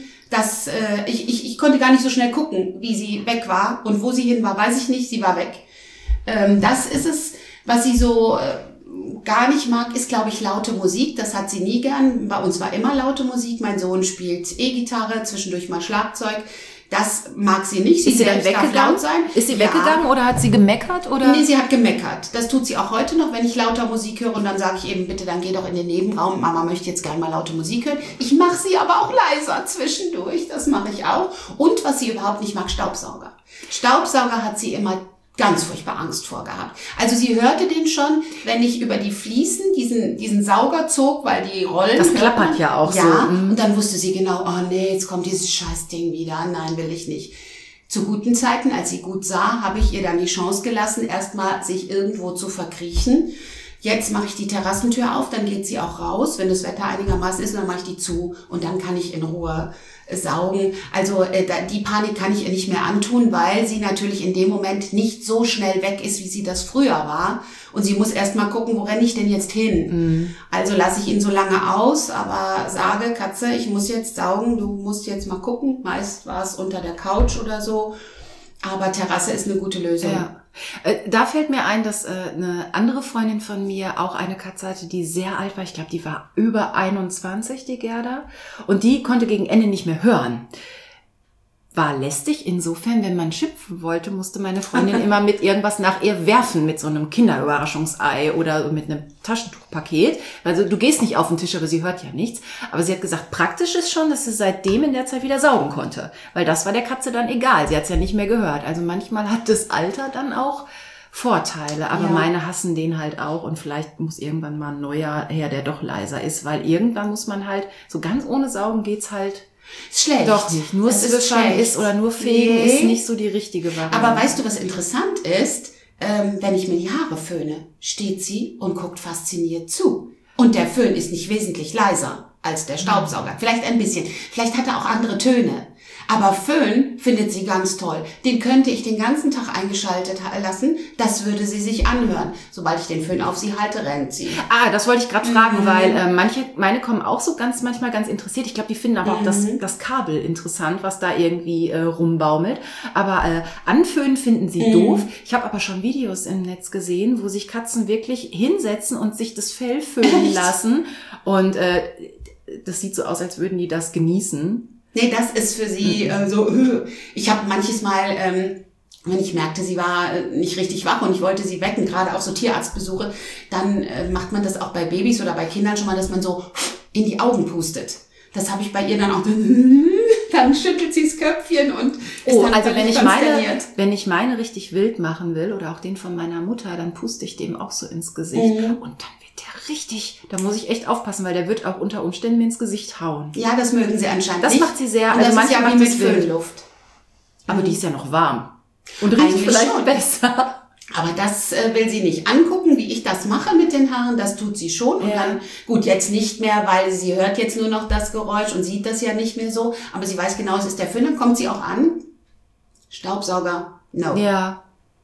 Ich konnte gar nicht so schnell gucken, wie sie weg war und wo sie hin war, weiß ich nicht. Sie war weg. Das ist es, was sie so gar nicht mag, ist, glaube ich, laute Musik. Das hat sie nie gern. Bei uns war immer laute Musik. Mein Sohn spielt E-Gitarre, zwischendurch mal Schlagzeug. Das mag sie nicht. Ist sie dann weggegangen? Ist sie weggegangen oder hat sie gemeckert? Oder? Nee, sie hat gemeckert. Das tut sie auch heute noch, wenn ich lauter Musik höre und dann sage ich eben, bitte, dann geh doch in den Nebenraum. Mama möchte jetzt gerne mal laute Musik hören. Ich mache sie aber auch leiser zwischendurch. Das mache ich auch. Und was sie überhaupt nicht mag, Staubsauger. Staubsauger hat sie immer ganz furchtbar Angst vor gehabt. Also sie hörte den schon, wenn ich über die Fliesen diesen Sauger zog, weil die rollen. Das klappert ja auch so. Ja, und dann wusste sie genau, oh nee, jetzt kommt dieses Scheißding wieder. Nein, will ich nicht. Zu guten Zeiten, als sie gut sah, habe ich ihr dann die Chance gelassen, erstmal sich irgendwo zu verkriechen. Jetzt mache ich die Terrassentür auf, dann geht sie auch raus, wenn das Wetter einigermaßen ist, dann mache ich die zu und dann kann ich in Ruhe saugen. Also die Panik kann ich ihr nicht mehr antun, weil sie natürlich in dem Moment nicht so schnell weg ist, wie sie das früher war. Und sie muss erst mal gucken, wo renne ich denn jetzt hin? Also lasse ich ihn so lange aus, aber sage, Katze, ich muss jetzt saugen, du musst jetzt mal gucken. Meist war es unter der Couch oder so. Aber Terrasse ist eine gute Lösung. Ja. Da fällt mir ein, dass eine andere Freundin von mir auch eine Katze hatte, die sehr alt war. Ich glaube, die war über 21, die Gerda. Und die konnte gegen Ende nicht mehr hören. War lästig. Insofern, wenn man schimpfen wollte, musste meine Freundin immer mit irgendwas nach ihr werfen, mit so einem Kinderüberraschungsei oder mit einem Taschentuchpaket. Also du gehst nicht auf den Tisch, aber sie hört ja nichts. Aber sie hat gesagt, praktisch ist schon, dass sie seitdem in der Zeit wieder saugen konnte. Weil das war der Katze dann egal. Sie hat es ja nicht mehr gehört. Also manchmal hat das Alter dann auch Vorteile. Aber meine hassen den halt auch. Und vielleicht muss irgendwann mal ein neuer her, der doch leiser ist. Weil irgendwann muss man halt, so ganz ohne Saugen geht's halt. Ist schlecht. Doch nicht. Nur Zwischern ist oder nur Fegen ist nicht so die richtige Variante. Aber weißt du, was interessant ist? Wenn ich mir die Haare föhne, steht sie und guckt fasziniert zu. Und der Föhn ist nicht wesentlich leiser als der Staubsauger. Vielleicht ein bisschen. Vielleicht hat er auch andere Töne. Aber Föhn findet sie ganz toll. Den könnte ich den ganzen Tag eingeschaltet lassen. Das würde sie sich anhören. Sobald ich den Föhn auf sie halte, rennt sie. Das wollte ich gerade fragen, weil meine kommen auch so manchmal ganz interessiert. Ich glaube, die finden aber auch das Kabel interessant, was da irgendwie rumbaumelt. Aber anföhnen finden sie doof. Ich habe aber schon Videos im Netz gesehen, wo sich Katzen wirklich hinsetzen und sich das Fell föhnen lassen. Und das sieht so aus, als würden die das genießen. Nee, das ist für sie ich habe manches Mal, wenn ich merkte, sie war nicht richtig wach und ich wollte sie wecken, gerade auch so Tierarztbesuche, dann macht man das auch bei Babys oder bei Kindern schon mal, dass man so in die Augen pustet. Das habe ich bei ihr dann auch, dann schüttelt sie das Köpfchen und ist dann also konsterniert. wenn ich meine richtig wild machen will oder auch den von meiner Mutter, dann puste ich dem auch so ins Gesicht und dann wird der richtig, da muss ich echt aufpassen, weil der wird auch unter Umständen mir ins Gesicht hauen. Ja, das mögen sie anscheinend nicht. Das macht sie sehr, und also das ist ja wie mit Föhnluft. Aber die ist ja noch warm und riecht vielleicht schon besser. Aber das will sie nicht angucken, wie ich das mache mit den Haaren. Das tut sie schon. Und dann, gut, jetzt nicht mehr, weil sie hört jetzt nur noch das Geräusch und sieht das ja nicht mehr so. Aber sie weiß genau, es ist der Föhn. Dann kommt sie auch an. Staubsauger, no. Ja.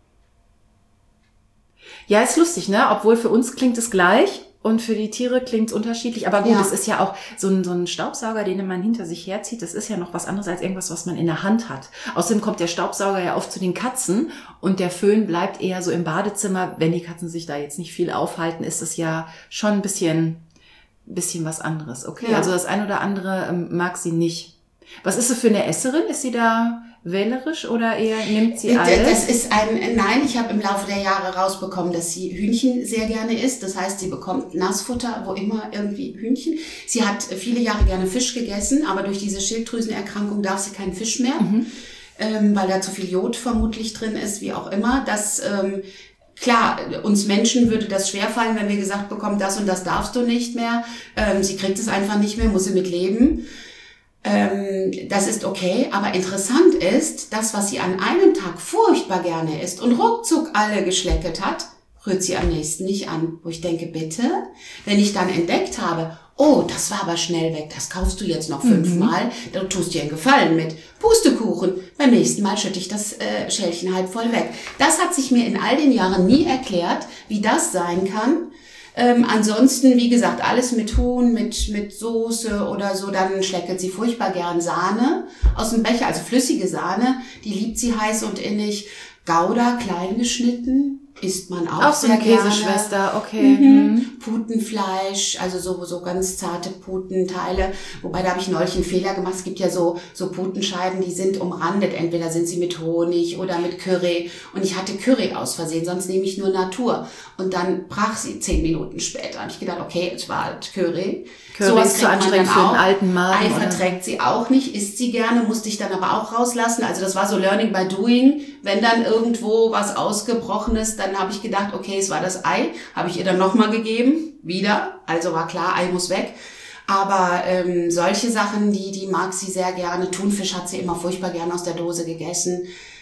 Ja, ist lustig, ne? Obwohl für uns klingt es gleich. Und für die Tiere klingt es unterschiedlich. Aber gut, es ist ja auch so ein Staubsauger, den man hinter sich herzieht. Das ist ja noch was anderes als irgendwas, was man in der Hand hat. Außerdem kommt der Staubsauger ja oft zu den Katzen. Und der Föhn bleibt eher so im Badezimmer. Wenn die Katzen sich da jetzt nicht viel aufhalten, ist es ja schon ein bisschen was anderes. Okay, also das ein oder andere mag sie nicht. Was ist sie für eine Esserin? Ist sie da wählerisch oder eher nimmt sie alles? Das ist nein, ich habe im Laufe der Jahre rausbekommen, dass sie Hühnchen sehr gerne isst. Das heißt, sie bekommt Nassfutter, wo immer irgendwie Hühnchen. Sie hat viele Jahre gerne Fisch gegessen, aber durch diese Schilddrüsenerkrankung darf sie keinen Fisch mehr, weil da zu viel Jod vermutlich drin ist, wie auch immer. Klar, uns Menschen würde das schwerfallen, wenn wir gesagt bekommen, das und das darfst du nicht mehr. Sie kriegt es einfach nicht mehr, muss sie mit leben. Das ist okay, aber interessant ist, das, was sie an einem Tag furchtbar gerne isst und ruckzuck alle geschlecket hat, rührt sie am nächsten nicht an. Wo ich denke, bitte, wenn ich dann entdeckt habe, oh, das war aber schnell weg, das kaufst du jetzt noch 5-mal, dann tust dir einen Gefallen mit. Pustekuchen, beim nächsten Mal schütte ich das Schälchen halb voll weg. Das hat sich mir in all den Jahren nie erklärt, wie das sein kann. Ansonsten, wie gesagt, alles mit Huhn, mit Soße oder so, dann schleckert sie furchtbar gern Sahne aus dem Becher, also flüssige Sahne, die liebt sie heiß und innig. Gouda, klein geschnitten, isst man auch so sehr eine gerne. Käseschwester, okay. Putenfleisch, also so ganz zarte Putenteile. Wobei, da habe ich neulich einen Fehler gemacht. Es gibt ja so Putenscheiben, die sind umrandet. Entweder sind sie mit Honig oder mit Curry. Und ich hatte Curry aus Versehen, sonst nehme ich nur Natur. Und dann brach sie 10 Minuten später. Und ich gedacht, okay, es war halt Curry. Curry ist zu anstrengend für einen alten Magen. Ei verträgt sie auch nicht, isst sie gerne, musste ich dann aber auch rauslassen. Also das war so Learning by Doing. Wenn dann irgendwo was ausgebrochen ist, dann habe ich gedacht, okay, es war das Ei. Habe ich ihr dann nochmal gegeben, wieder. Also war klar, Ei muss weg. Aber solche Sachen, die mag sie sehr gerne. Thunfisch hat sie immer furchtbar gerne aus der Dose gegessen.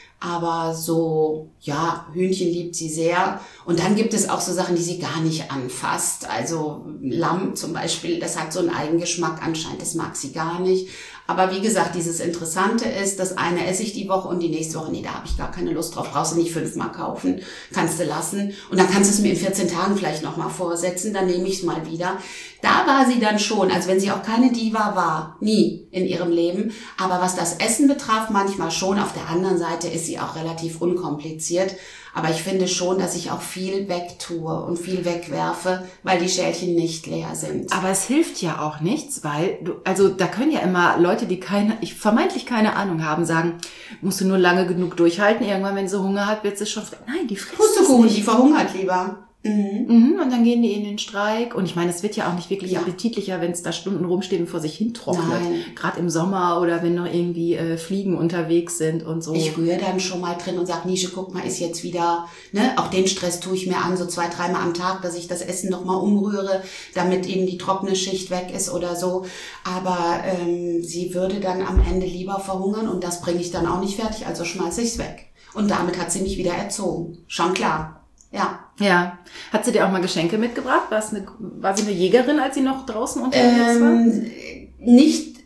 Aber so, ja, Hühnchen liebt sie sehr. Und dann gibt es auch so Sachen, die sie gar nicht anfasst. Also Lamm zum Beispiel, das hat so einen Eigengeschmack anscheinend, das mag sie gar nicht. Aber wie gesagt, dieses Interessante ist, das eine esse ich die Woche und die nächste Woche, nee, da habe ich gar keine Lust drauf, brauchst du nicht 5-mal kaufen, kannst du lassen. Und dann kannst du es mir in 14 Tagen vielleicht nochmal vorsetzen, dann nehme ich es mal wieder. Da war sie dann schon, also wenn sie auch keine Diva war, nie in ihrem Leben. Aber was das Essen betraf, manchmal schon. Auf der anderen Seite ist sie auch relativ unkompliziert. Aber ich finde schon, dass ich auch viel wegtue und viel wegwerfe, weil die Schälchen nicht leer sind. Aber es hilft ja auch nichts, weil also da können ja immer Leute, die vermeintlich keine Ahnung haben, sagen, musst du nur lange genug durchhalten. Irgendwann, wenn sie Hunger hat, wird sie schon, nein, die frisst es Pustekuchen, nicht. die verhungert lieber. Und dann gehen die in den Streik. Und ich meine, es wird ja auch nicht wirklich appetitlicher, wenn es da Stunden rumsteht und vor sich hin trocknet. Gerade im Sommer oder wenn noch irgendwie Fliegen unterwegs sind und so. Ich rühre dann schon mal drin und sage, Nische, guck mal, ist jetzt wieder, ne, auch den Stress tue ich mir an, so 2-3 Mal am Tag, dass ich das Essen nochmal umrühre, damit eben die trockene Schicht weg ist oder so. Aber sie würde dann am Ende lieber verhungern und das bringe ich dann auch nicht fertig, also schmeiße ich es weg. Und damit hat sie mich wieder erzogen. Schon klar. Ja. Ja. Hat sie dir auch mal Geschenke mitgebracht? War sie eine Jägerin, als sie noch draußen unterwegs war? Nicht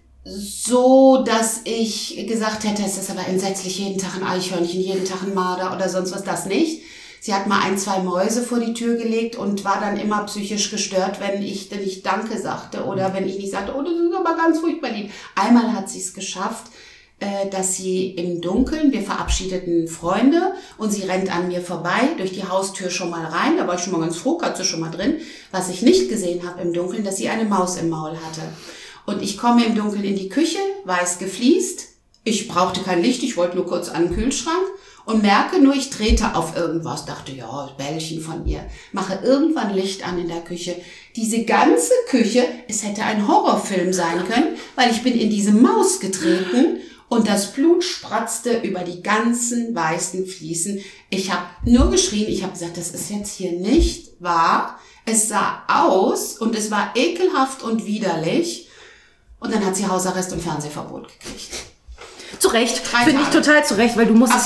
so, dass ich gesagt hätte, es ist aber entsetzlich, jeden Tag ein Eichhörnchen, jeden Tag ein Marder oder sonst was, das nicht. Sie hat mal 1-2 Mäuse vor die Tür gelegt und war dann immer psychisch gestört, wenn ich nicht Danke sagte oder wenn ich nicht sagte, oh, das ist aber ganz furchtbar lieb. Einmal hat sie es geschafft, dass sie im Dunkeln, wir verabschiedeten Freunde und sie rennt an mir vorbei, durch die Haustür schon mal rein, da war ich schon mal ganz froh, Katze schon mal drin. Was ich nicht gesehen habe im Dunkeln, dass sie eine Maus im Maul hatte. Und ich komme im Dunkeln in die Küche, weiß gefliest, ich brauchte kein Licht, ich wollte nur kurz an den Kühlschrank und merke nur, ich trete auf irgendwas, dachte, ja, Bällchen von ihr, mache irgendwann Licht an in der Küche. Diese ganze Küche, es hätte ein Horrorfilm sein können, weil ich bin in diese Maus getreten und das Blut spratzte über die ganzen weißen Fliesen. Ich habe nur geschrien, ich habe gesagt, das ist jetzt hier nicht wahr. Es sah aus und es war ekelhaft und widerlich. Und dann hat sie Hausarrest und Fernsehverbot gekriegt. Zu Recht, finde ich total zu Recht, weil du musstest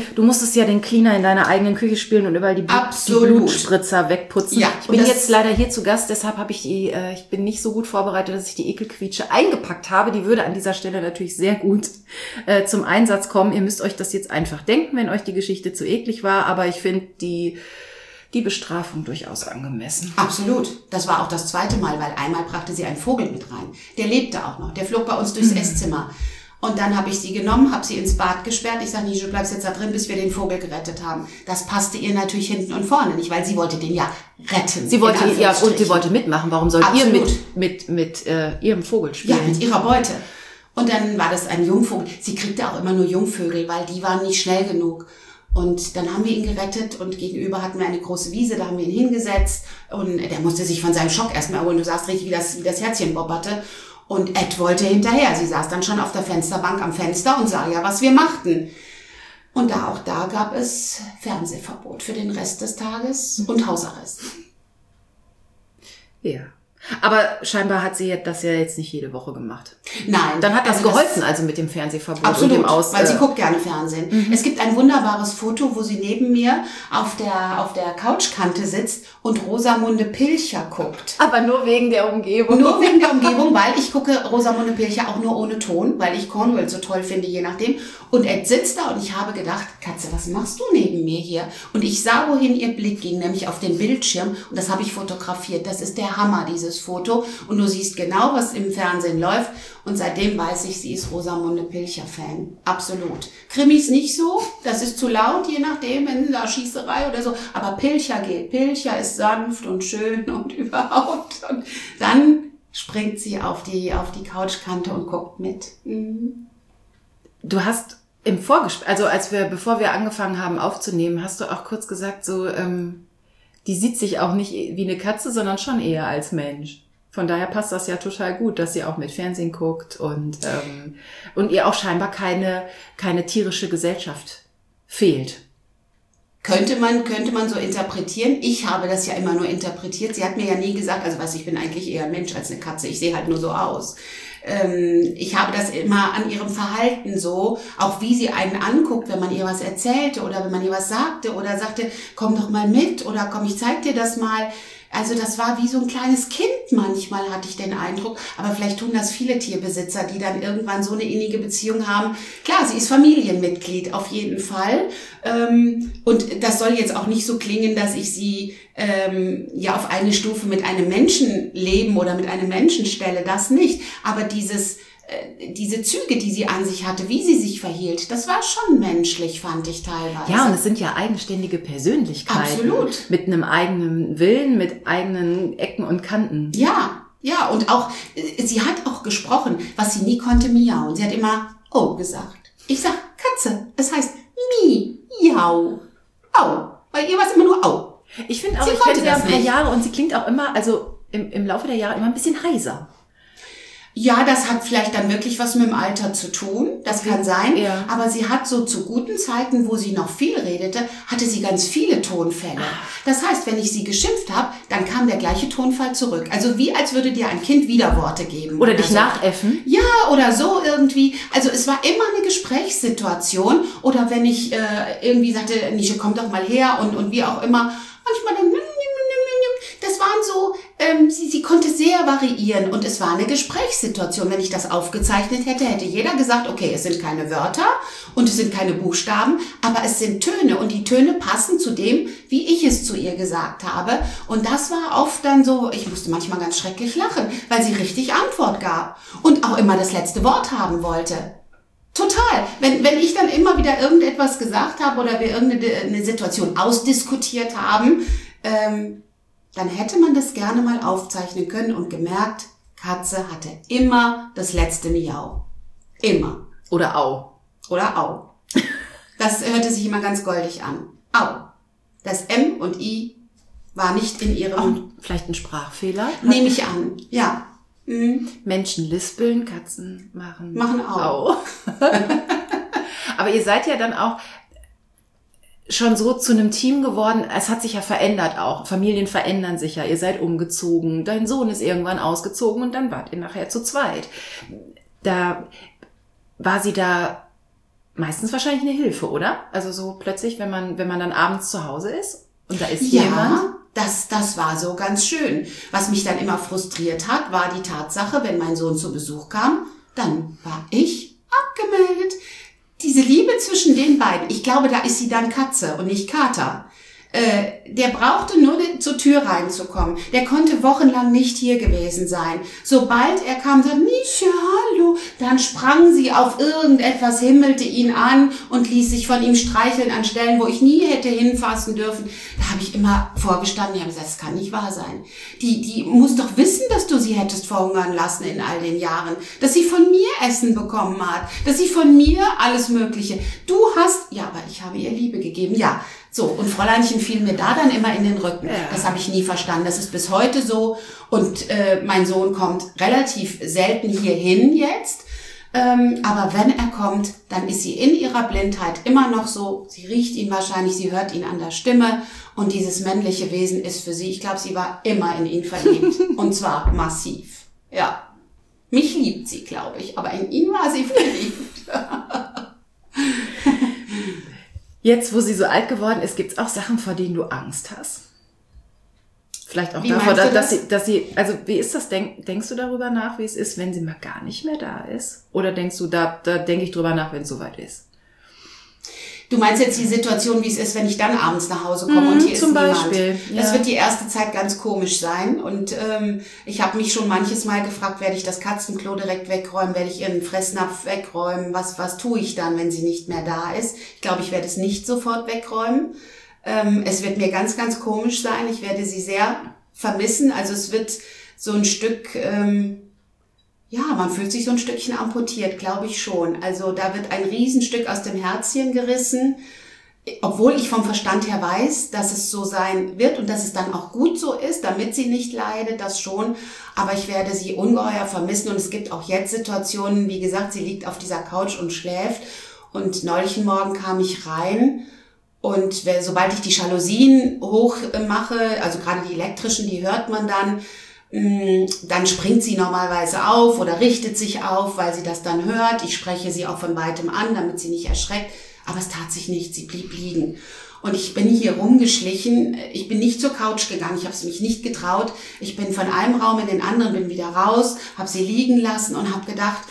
ja den Cleaner in deiner eigenen Küche spielen und überall die Blutspritzer wegputzen. Ja, ich bin jetzt leider hier zu Gast, deshalb habe ich ich bin nicht so gut vorbereitet, dass ich die Ekelquietsche eingepackt habe. Die würde an dieser Stelle natürlich sehr gut zum Einsatz kommen. Ihr müsst euch das jetzt einfach denken, wenn euch die Geschichte zu eklig war, aber ich finde die Bestrafung durchaus angemessen. Absolut. Das war auch das zweite Mal, weil einmal brachte sie einen Vogel mit rein. Der lebte auch noch. Der flog bei uns durchs Esszimmer. Und dann habe ich sie genommen, habe sie ins Bad gesperrt. Ich sage, Nische, du bleibst jetzt da drin, bis wir den Vogel gerettet haben. Das passte ihr natürlich hinten und vorne nicht, weil sie wollte den ja retten. Sie wollte und sie wollte mitmachen. Warum sollt ihr mit ihrem Vogel spielen? Ja, mit ihrer Beute. Und dann war das ein Jungvogel. Sie kriegte auch immer nur Jungvögel, weil die waren nicht schnell genug. Und dann haben wir ihn gerettet und gegenüber hatten wir eine große Wiese, da haben wir ihn hingesetzt und der musste sich von seinem Schock erstmal erholen. Du sahst richtig, wie das Herzchen bobberte. Und Ed wollte hinterher. Sie saß dann schon auf der Fensterbank am Fenster und sah ja, was wir machten. Und auch da gab es Fernsehverbot für den Rest des Tages und Hausarrest. Ja. Aber scheinbar hat sie das ja jetzt nicht jede Woche gemacht. Nein. Dann hat das geholfen, also mit dem Fernsehverbot. Absolut, und dem weil sie guckt gerne Fernsehen. Es gibt ein wunderbares Foto, wo sie neben mir auf der Couchkante sitzt und Rosamunde Pilcher guckt. Aber nur wegen der Umgebung. Nur wegen der Umgebung, weil ich gucke Rosamunde Pilcher auch nur ohne Ton, weil ich Cornwell so toll finde, je nachdem. Und Ed sitzt da und ich habe gedacht, Katze, was machst du neben mir hier? Und ich sah, wohin ihr Blick ging, nämlich auf den Bildschirm. Und das habe ich fotografiert. Das ist der Hammer, dieses Foto. Und du siehst genau, was im Fernsehen läuft. Und seitdem weiß ich, sie ist Rosamunde Pilcher-Fan. Absolut. Krimis nicht so. Das ist zu laut, je nachdem, wenn da Schießerei oder so. Aber Pilcher geht. Pilcher ist sanft und schön und überhaupt. Und dann springt sie auf die Couchkante und guckt mit. Mhm. Du hast im Vorgespräch, also bevor wir angefangen haben aufzunehmen, hast du auch kurz gesagt, so, die sieht sich auch nicht wie eine Katze, sondern schon eher als Mensch. Von daher passt das ja total gut, dass sie auch mit Fernsehen guckt und ihr auch scheinbar keine tierische Gesellschaft fehlt. Könnte man so interpretieren. Ich habe das ja immer nur interpretiert. Sie hat mir ja nie gesagt, also ich bin eigentlich eher ein Mensch als eine Katze. Ich sehe halt nur so aus. Ich habe das immer an ihrem Verhalten so, auch wie sie einen anguckt, wenn man ihr was erzählte oder wenn man ihr was sagte oder sagte, komm doch mal mit oder komm, ich zeig dir das mal. Also das war wie so ein kleines Kind manchmal, hatte ich den Eindruck. Aber vielleicht tun das viele Tierbesitzer, die dann irgendwann so eine innige Beziehung haben. Klar, sie ist Familienmitglied, auf jeden Fall. Und das soll jetzt auch nicht so klingen, dass ich sie auf eine Stufe mit einem Menschen leben oder mit einem Menschen stelle. Das nicht. Aber diese Züge, die sie an sich hatte, wie sie sich verhielt, das war schon menschlich, fand ich teilweise. Ja, und es sind ja eigenständige Persönlichkeiten. Absolut. Mit einem eigenen Willen, mit eigenen Ecken und Kanten. Ja, und auch, sie hat auch gesprochen, was sie nie konnte, miauen. Sie hat immer oh gesagt. Ich sag Katze, es heißt miau. Au. Bei ihr war es immer nur au. Ich finde auch, ich kenne sie ja ein paar Jahre und sie klingt auch immer, also im Laufe der Jahre immer ein bisschen heiser. Ja, das hat vielleicht dann wirklich was mit dem Alter zu tun. Das kann sein. Ja. Aber sie hat so zu guten Zeiten, wo sie noch viel redete, hatte sie ganz viele Tonfälle. Das heißt, wenn ich sie geschimpft habe, dann kam der gleiche Tonfall zurück. Also wie als würde dir ein Kind Widerworte geben. Oder dich nachäffen. Ja, oder so irgendwie. Also es war immer eine Gesprächssituation. Oder wenn ich irgendwie sagte, Nische, komm doch mal her und wie auch immer. Manchmal dann, das waren so, sie konnte sehr variieren und es war eine Gesprächssituation. Wenn ich das aufgezeichnet hätte, hätte jeder gesagt, okay, es sind keine Wörter und es sind keine Buchstaben, aber es sind Töne und die Töne passen zu dem, wie ich es zu ihr gesagt habe. Und das war oft dann so, ich musste manchmal ganz schrecklich lachen, weil sie richtig Antwort gab und auch immer das letzte Wort haben wollte. Total. Wenn ich dann immer wieder irgendetwas gesagt habe oder wir irgendeine Situation ausdiskutiert haben, dann hätte man das gerne mal aufzeichnen können und gemerkt, Katze hatte immer das letzte Miau. Immer. Oder Au. Oder Au. Das hörte sich immer ganz goldig an. Au. Das M und I war nicht in ihrem... Auch vielleicht ein Sprachfehler? Nehme ich an, ja. Mhm. Menschen lispeln, Katzen machen Au. Aber ihr seid ja dann auch schon so zu einem Team geworden, es hat sich ja verändert auch. Familien verändern sich ja. Ihr seid umgezogen, dein Sohn ist irgendwann ausgezogen und dann wart ihr nachher zu zweit. Da war sie da meistens wahrscheinlich eine Hilfe, oder? Also so plötzlich, wenn man dann abends zu Hause ist und da ist jemand. Ja, das war so ganz schön. Was mich dann immer frustriert hat, war die Tatsache, wenn mein Sohn zu Besuch kam, dann war ich abgemeldet. Diese Liebe zwischen den beiden, ich glaube, da ist sie dann Katze und nicht Kater. Der brauchte nur zur Tür reinzukommen. Der konnte wochenlang nicht hier gewesen sein. Sobald er kam, sagte, Nische, hallo, dann sprang sie auf irgendetwas, himmelte ihn an und ließ sich von ihm streicheln an Stellen, wo ich nie hätte hinfassen dürfen. Da habe ich immer vorgestanden, ich habe gesagt, das kann nicht wahr sein. Die muss doch wissen, dass du sie hättest verhungern lassen in all den Jahren. Dass sie von mir Essen bekommen hat. Dass sie von mir alles Mögliche. Du hast, ja, aber ich habe ihr Liebe gegeben, ja. So, und Fräuleinchen fiel mir da dann immer in den Rücken. Ja. Das habe ich nie verstanden. Das ist bis heute so. Und mein Sohn kommt relativ selten hierhin jetzt. Aber wenn er kommt, dann ist sie in ihrer Blindheit immer noch so. Sie riecht ihn wahrscheinlich, sie hört ihn an der Stimme. Und dieses männliche Wesen ist für sie, ich glaube, sie war immer in ihn verliebt. Und zwar massiv. Ja. Mich liebt sie, glaube ich. Aber in ihn war sie verliebt. Jetzt, wo sie so alt geworden ist, gibt's auch Sachen, vor denen du Angst hast? Vielleicht auch davor, dass sie, also wie ist das, denkst du darüber nach, wie es ist, wenn sie mal gar nicht mehr da ist? Oder denkst du, da denke ich drüber nach, wenn es soweit ist? Du meinst jetzt die Situation, wie es ist, wenn ich dann abends nach Hause komme und hier ist niemand. Zum Beispiel. Ja. Das wird die erste Zeit ganz komisch sein. Und ich habe mich schon manches Mal gefragt, werde ich das Katzenklo direkt wegräumen, werde ich ihren Fressnapf wegräumen, was tue ich dann, wenn sie nicht mehr da ist? Ich glaube, ich werde es nicht sofort wegräumen. Es wird mir ganz, ganz komisch sein. Ich werde sie sehr vermissen. Also es wird so ein Stück... ja, man fühlt sich so ein Stückchen amputiert, glaube ich schon. Also da wird ein Riesenstück aus dem Herzchen gerissen, obwohl ich vom Verstand her weiß, dass es so sein wird und dass es dann auch gut so ist, damit sie nicht leidet, das schon. Aber ich werde sie ungeheuer vermissen und es gibt auch jetzt Situationen, wie gesagt, sie liegt auf dieser Couch und schläft und neulich Morgen kam ich rein und sobald ich die Jalousien hoch mache, also gerade die elektrischen, die hört man dann springt sie normalerweise auf oder richtet sich auf, weil sie das dann hört. Ich spreche sie auch von weitem an, damit sie nicht erschreckt. Aber es tat sich nichts, sie blieb liegen. Und ich bin hier rumgeschlichen. Ich bin nicht zur Couch gegangen, ich habe es mich nicht getraut. Ich bin von einem Raum in den anderen, bin wieder raus, habe sie liegen lassen und habe gedacht,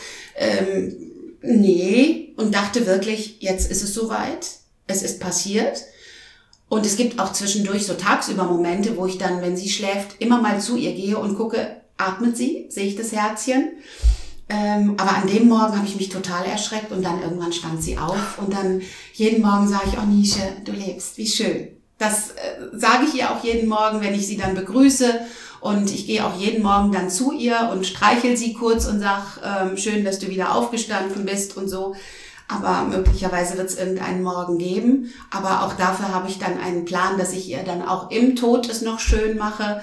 nee. Und dachte wirklich, jetzt ist es soweit. Es ist passiert. Und es gibt auch zwischendurch so tagsüber Momente, wo ich dann, wenn sie schläft, immer mal zu ihr gehe und gucke, atmet sie, sehe ich das Herzchen. Aber an dem Morgen habe ich mich total erschreckt und dann irgendwann stand sie auf und dann jeden Morgen sage ich, oh Nische, du lebst, wie schön. Das sage ich ihr auch jeden Morgen, wenn ich sie dann begrüße und ich gehe auch jeden Morgen dann zu ihr und streichel sie kurz und sag, schön, dass du wieder aufgestanden bist und so. Aber möglicherweise wird es irgendeinen Morgen geben. Aber auch dafür habe ich dann einen Plan, dass ich ihr dann auch im Tod es noch schön mache.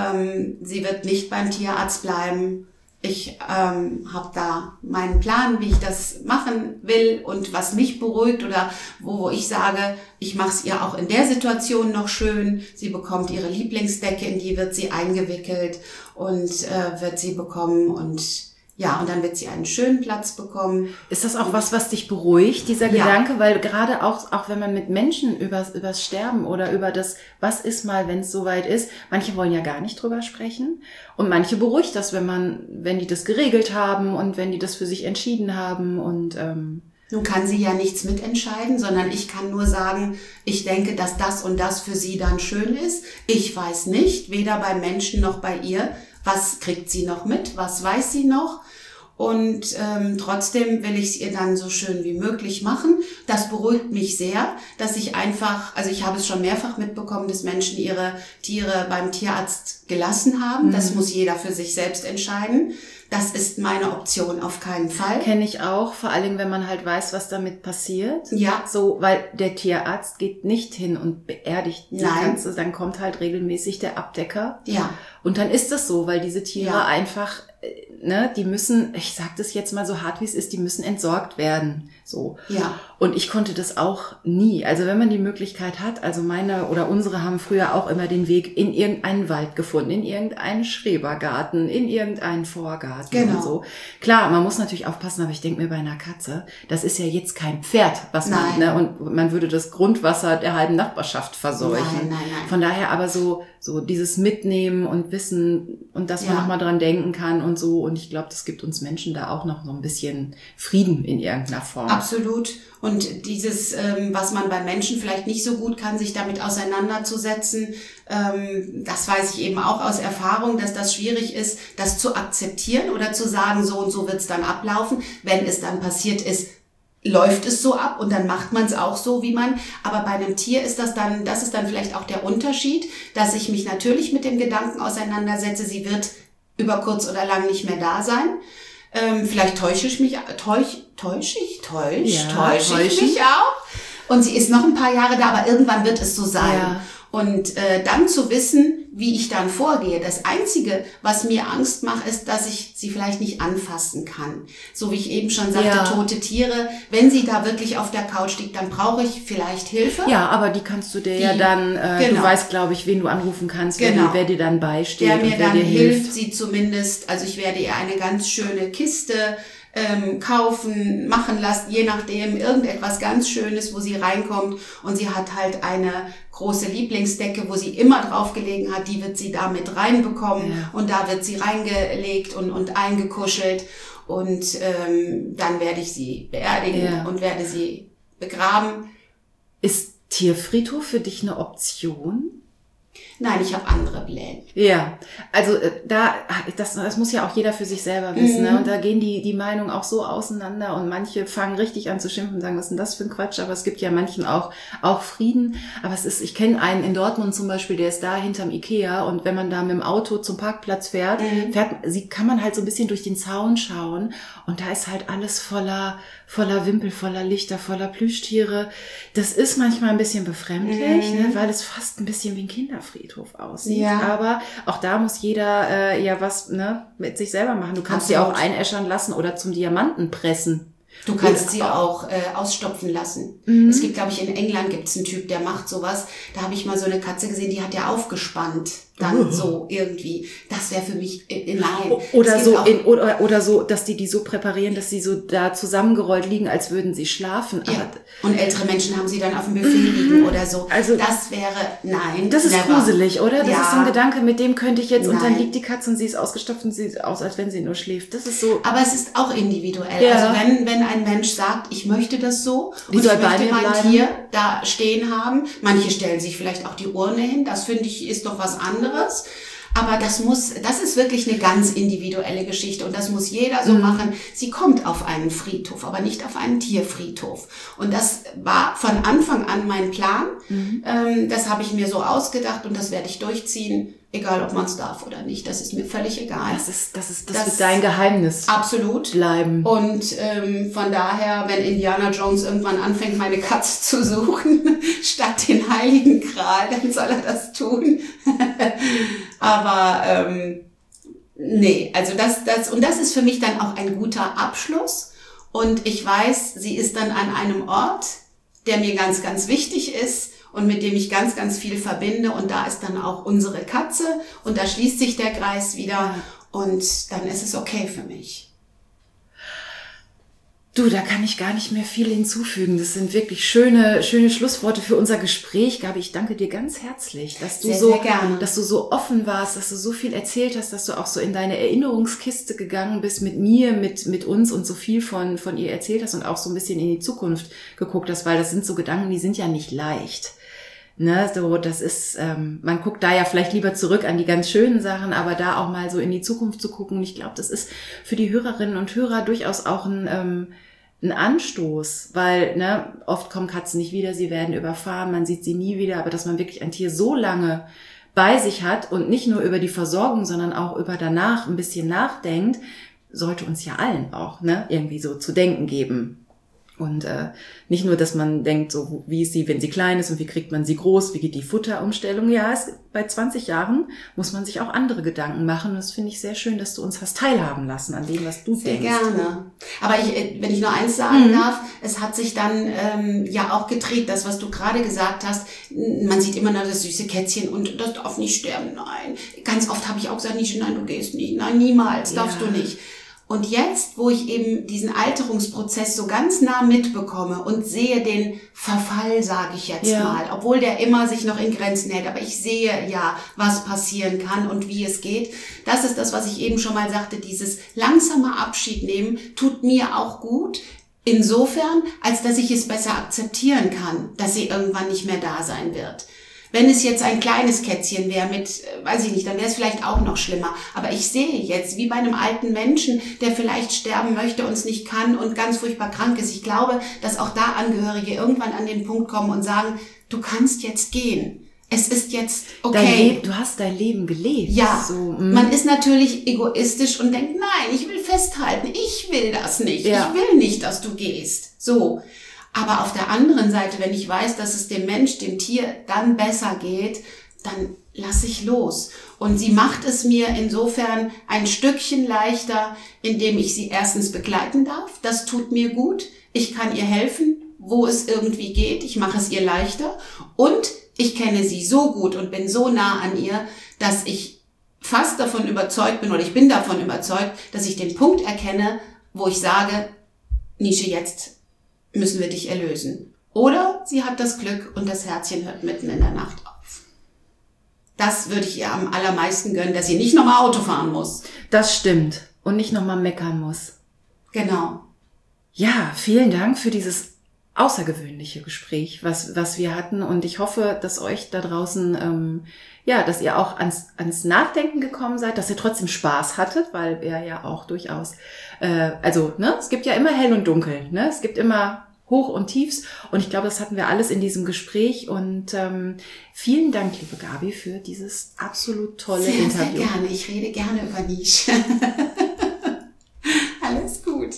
Sie wird nicht beim Tierarzt bleiben. Ich habe da meinen Plan, wie ich das machen will und was mich beruhigt oder wo ich sage, ich mache es ihr auch in der Situation noch schön. Sie bekommt ihre Lieblingsdecke, in die wird sie eingewickelt und wird sie bekommen und dann wird sie einen schönen Platz bekommen. Ist das auch was dich beruhigt, dieser Gedanke? Weil gerade auch wenn man mit Menschen übers Sterben oder über das, was ist mal, wenn es soweit ist, manche wollen ja gar nicht drüber sprechen. Und manche beruhigt das, wenn die das geregelt haben und wenn die das für sich entschieden haben und Nun kann sie ja nichts mitentscheiden, sondern ich kann nur sagen, ich denke, dass das und das für sie dann schön ist. Ich weiß nicht, weder beim Menschen noch bei ihr, was kriegt sie noch mit, was weiß sie noch. Und trotzdem will ich es ihr dann so schön wie möglich machen. Das beruhigt mich sehr, dass ich einfach, also ich habe es schon mehrfach mitbekommen, dass Menschen ihre Tiere beim Tierarzt gelassen haben. Das muss jeder für sich selbst entscheiden. Das ist meine Option auf keinen Fall. Kenne ich auch, vor allem wenn man halt weiß, was damit passiert. Ja. So, weil der Tierarzt geht nicht hin und beerdigt die Katze, dann kommt halt regelmäßig der Abdecker. Ja. Und dann ist das so, weil diese Tiere einfach, die müssen, ich sag das jetzt mal so hart wie es ist, die müssen entsorgt werden. So. Ja. Und ich konnte das auch nie. Also wenn man die Möglichkeit hat, also meine oder unsere haben früher auch immer den Weg in irgendeinen Wald gefunden, in irgendeinen Schrebergarten, in irgendeinen Vorgarten und so. Klar, man muss natürlich aufpassen, aber ich denke mir bei einer Katze, das ist ja jetzt kein Pferd, was man, und man würde das Grundwasser der halben Nachbarschaft verseuchen. Nein. Von daher aber so dieses Mitnehmen und Wissen und dass man nochmal dran denken kann und so. Und ich glaube, das gibt uns Menschen da auch noch so ein bisschen Frieden in irgendeiner Form. Absolut. Und dieses, was man bei Menschen vielleicht nicht so gut kann, sich damit auseinanderzusetzen, das weiß ich eben auch aus Erfahrung, dass das schwierig ist, das zu akzeptieren oder zu sagen, so und so wird es dann ablaufen. Wenn es dann passiert ist, läuft es so ab und dann macht man es auch so, wie man. Aber bei einem Tier ist das ist dann vielleicht auch der Unterschied, dass ich mich natürlich mit dem Gedanken auseinandersetze, sie wird über kurz oder lang nicht mehr da sein. Vielleicht täusche ich mich auch. Und sie ist noch ein paar Jahre da, aber irgendwann wird es so sein. Ja. Und dann zu wissen, wie ich dann vorgehe. Das Einzige, was mir Angst macht, ist, dass ich sie vielleicht nicht anfassen kann. So wie ich eben schon sagte, tote Tiere. Wenn sie da wirklich auf der Couch liegt, dann brauche ich vielleicht Hilfe. Ja, aber die kannst du dir dann, du weißt, glaube ich, wen du anrufen kannst, wer dir dann beisteht. Der mir dann hilft, sie zumindest, also ich werde ihr eine ganz schöne Kiste kaufen, machen lassen, je nachdem, irgendetwas ganz Schönes, wo sie reinkommt, und sie hat halt eine große Lieblingsdecke, wo sie immer drauf gelegen hat, die wird sie da mit reinbekommen und da wird sie reingelegt und eingekuschelt und dann werde ich sie beerdigen und werde sie begraben. Ist Tierfriedhof für dich eine Option? Nein, ich habe andere Pläne. Ja, also das muss ja auch jeder für sich selber wissen. Ne? Und da gehen die Meinungen auch so auseinander und manche fangen richtig an zu schimpfen und sagen, was ist denn das für ein Quatsch? Aber es gibt ja manchen auch Frieden. Aber ich kenne einen in Dortmund zum Beispiel, der ist da hinterm Ikea, und wenn man da mit dem Auto zum Parkplatz fährt, kann man halt so ein bisschen durch den Zaun schauen und da ist halt alles voller Wimpel, voller Lichter, voller Plüschtiere. Das ist manchmal ein bisschen befremdlich, ne, weil es fast ein bisschen wie ein Kinderfriedhof aussieht. Ja. Aber auch da muss jeder was mit sich selber machen. Du kannst sie auch einäschern lassen oder zum Diamanten pressen. Du kannst sie auch ausstopfen lassen. Es gibt, glaube ich, in England gibt es einen Typ, der macht sowas. Da habe ich mal so eine Katze gesehen, die hat er aufgespannt. Dann so irgendwie. Das wäre für mich, nein. Oder so, dass die so präparieren, dass sie so da zusammengerollt liegen, als würden sie schlafen. Ja. Und ältere Menschen haben sie dann auf dem Buffet liegen oder so. Also das wäre, nein. Das ist gruselig, oder? Das ist so ein Gedanke, mit dem könnte ich jetzt, und dann liegt die Katze und sie ist ausgestopft und sieht aus, als wenn sie nur schläft. Das ist so. Aber es ist auch individuell. Ja. Also wenn ein Mensch sagt, ich möchte das so und ich möchte mein Tier da stehen haben. Manche stellen sich vielleicht auch die Urne hin. Das finde ich ist doch was anderes. Aber das ist wirklich eine ganz individuelle Geschichte und das muss jeder so machen. Sie kommt auf einen Friedhof, aber nicht auf einen Tierfriedhof. Und das war von Anfang an mein Plan. Das habe ich mir so ausgedacht und das werde ich durchziehen. egal ob man es darf oder nicht. Das ist mir völlig egal. Das wird dein Geheimnis. Absolut. Bleiben. Und von daher, wenn Indiana Jones irgendwann anfängt, meine Katze zu suchen, statt den Heiligen Gral, dann soll er das tun. Aber nee, also das ist für mich dann auch ein guter Abschluss. Und ich weiß, sie ist dann an einem Ort, der mir ganz, ganz wichtig ist und mit dem ich ganz, ganz viel verbinde. Und da ist dann auch unsere Katze und da schließt sich der Kreis wieder und dann ist es okay für mich. Du, da kann ich gar nicht mehr viel hinzufügen. Das sind wirklich schöne Schlussworte für unser Gespräch. Gabi, ich danke dir ganz herzlich, dass du sehr gerne. Dass du so offen warst, dass du so viel erzählt hast, dass du auch so in deine Erinnerungskiste gegangen bist mit mir, mit uns und so viel von ihr erzählt hast und auch so ein bisschen in die Zukunft geguckt hast, weil das sind so Gedanken, die sind ja nicht leicht. Ne, so, das ist, man guckt da ja vielleicht lieber zurück an die ganz schönen Sachen, aber da auch mal so in die Zukunft zu gucken. Ich glaube, das ist für die Hörerinnen und Hörer durchaus auch ein Anstoß, weil oft kommen Katzen nicht wieder, sie werden überfahren, man sieht sie nie wieder, aber dass man wirklich ein Tier so lange bei sich hat und nicht nur über die Versorgung, sondern auch über danach ein bisschen nachdenkt, sollte uns ja allen auch irgendwie so zu denken geben. Und nicht nur, dass man denkt, so wie ist sie, wenn sie klein ist und wie kriegt man sie groß, wie geht die Futterumstellung. Ja, bei 20 Jahren muss man sich auch andere Gedanken machen. Und das finde ich sehr schön, dass du uns hast teilhaben lassen an dem, was du denkst. Sehr gerne. Aber wenn ich nur eins sagen darf, es hat sich dann ja auch gedreht, das, was du gerade gesagt hast. Man sieht immer noch das süße Kätzchen und das darf nicht sterben. Nein. Ganz oft habe ich auch gesagt, nein, du gehst nicht. Nein, niemals, darfst du nicht. Und jetzt, wo ich eben diesen Alterungsprozess so ganz nah mitbekomme und sehe den Verfall, sage ich jetzt mal, obwohl der immer sich noch in Grenzen hält, aber ich sehe ja, was passieren kann und wie es geht. Das ist das, was ich eben schon mal sagte, dieses langsame Abschied nehmen tut mir auch gut. Insofern, als dass ich es besser akzeptieren kann, dass sie irgendwann nicht mehr da sein wird. Wenn es jetzt ein kleines Kätzchen wäre mit, weiß ich nicht, dann wäre es vielleicht auch noch schlimmer. Aber ich sehe jetzt, wie bei einem alten Menschen, der vielleicht sterben möchte und es nicht kann und ganz furchtbar krank ist. Ich glaube, dass auch da Angehörige irgendwann an den Punkt kommen und sagen, du kannst jetzt gehen. Es ist jetzt okay. Du hast dein Leben gelebt. Ja, so, man ist natürlich egoistisch und denkt, nein, ich will festhalten, ich will das nicht. Ja. Ich will nicht, dass du gehst. So. Aber auf der anderen Seite, wenn ich weiß, dass es dem Mensch, dem Tier dann besser geht, dann lasse ich los. Und sie macht es mir insofern ein Stückchen leichter, indem ich sie erstens begleiten darf. Das tut mir gut. Ich kann ihr helfen, wo es irgendwie geht. Ich mache es ihr leichter. Und ich kenne sie so gut und bin so nah an ihr, dass ich fast davon überzeugt bin, oder ich bin davon überzeugt, dass ich den Punkt erkenne, wo ich sage, Nische, jetzt müssen wir dich erlösen. Oder sie hat das Glück und das Herzchen hört mitten in der Nacht auf. Das würde ich ihr am allermeisten gönnen, dass sie nicht nochmal Auto fahren muss. Das stimmt. Und nicht nochmal meckern muss. Genau. Ja, vielen Dank für dieses außergewöhnliche Gespräch, was wir hatten. Und ich hoffe, dass euch da draußen, dass ihr auch ans Nachdenken gekommen seid, dass ihr trotzdem Spaß hattet, weil wir ja auch durchaus, es gibt ja immer hell und dunkel, ne? Es gibt immer Hoch und Tiefs. Und ich glaube, das hatten wir alles in diesem Gespräch. Und vielen Dank, liebe Gabi, für dieses absolut tolle Interview. Sehr gerne. Ich rede gerne über Nische. Alles gut.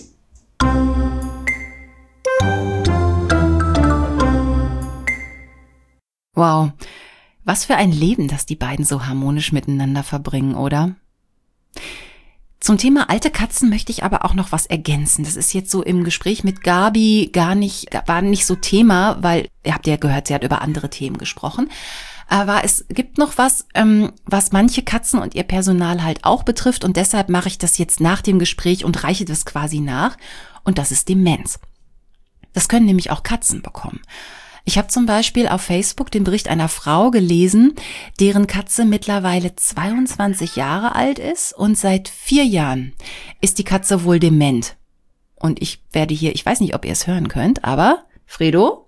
Wow, was für ein Leben, das die beiden so harmonisch miteinander verbringen, oder? Zum Thema alte Katzen möchte ich aber auch noch was ergänzen. Das ist jetzt so im Gespräch mit Gabi war nicht so Thema, weil, ihr habt ja gehört, sie hat über andere Themen gesprochen. Aber es gibt noch was, was manche Katzen und ihr Personal halt auch betrifft. Und deshalb mache ich das jetzt nach dem Gespräch und reiche das quasi nach. Und das ist Demenz. Das können nämlich auch Katzen bekommen. Ich habe zum Beispiel auf Facebook den Bericht einer Frau gelesen, deren Katze mittlerweile 22 Jahre alt ist und seit 4 Jahren ist die Katze wohl dement. Und ich werde hier, ich weiß nicht, ob ihr es hören könnt, aber Fredo?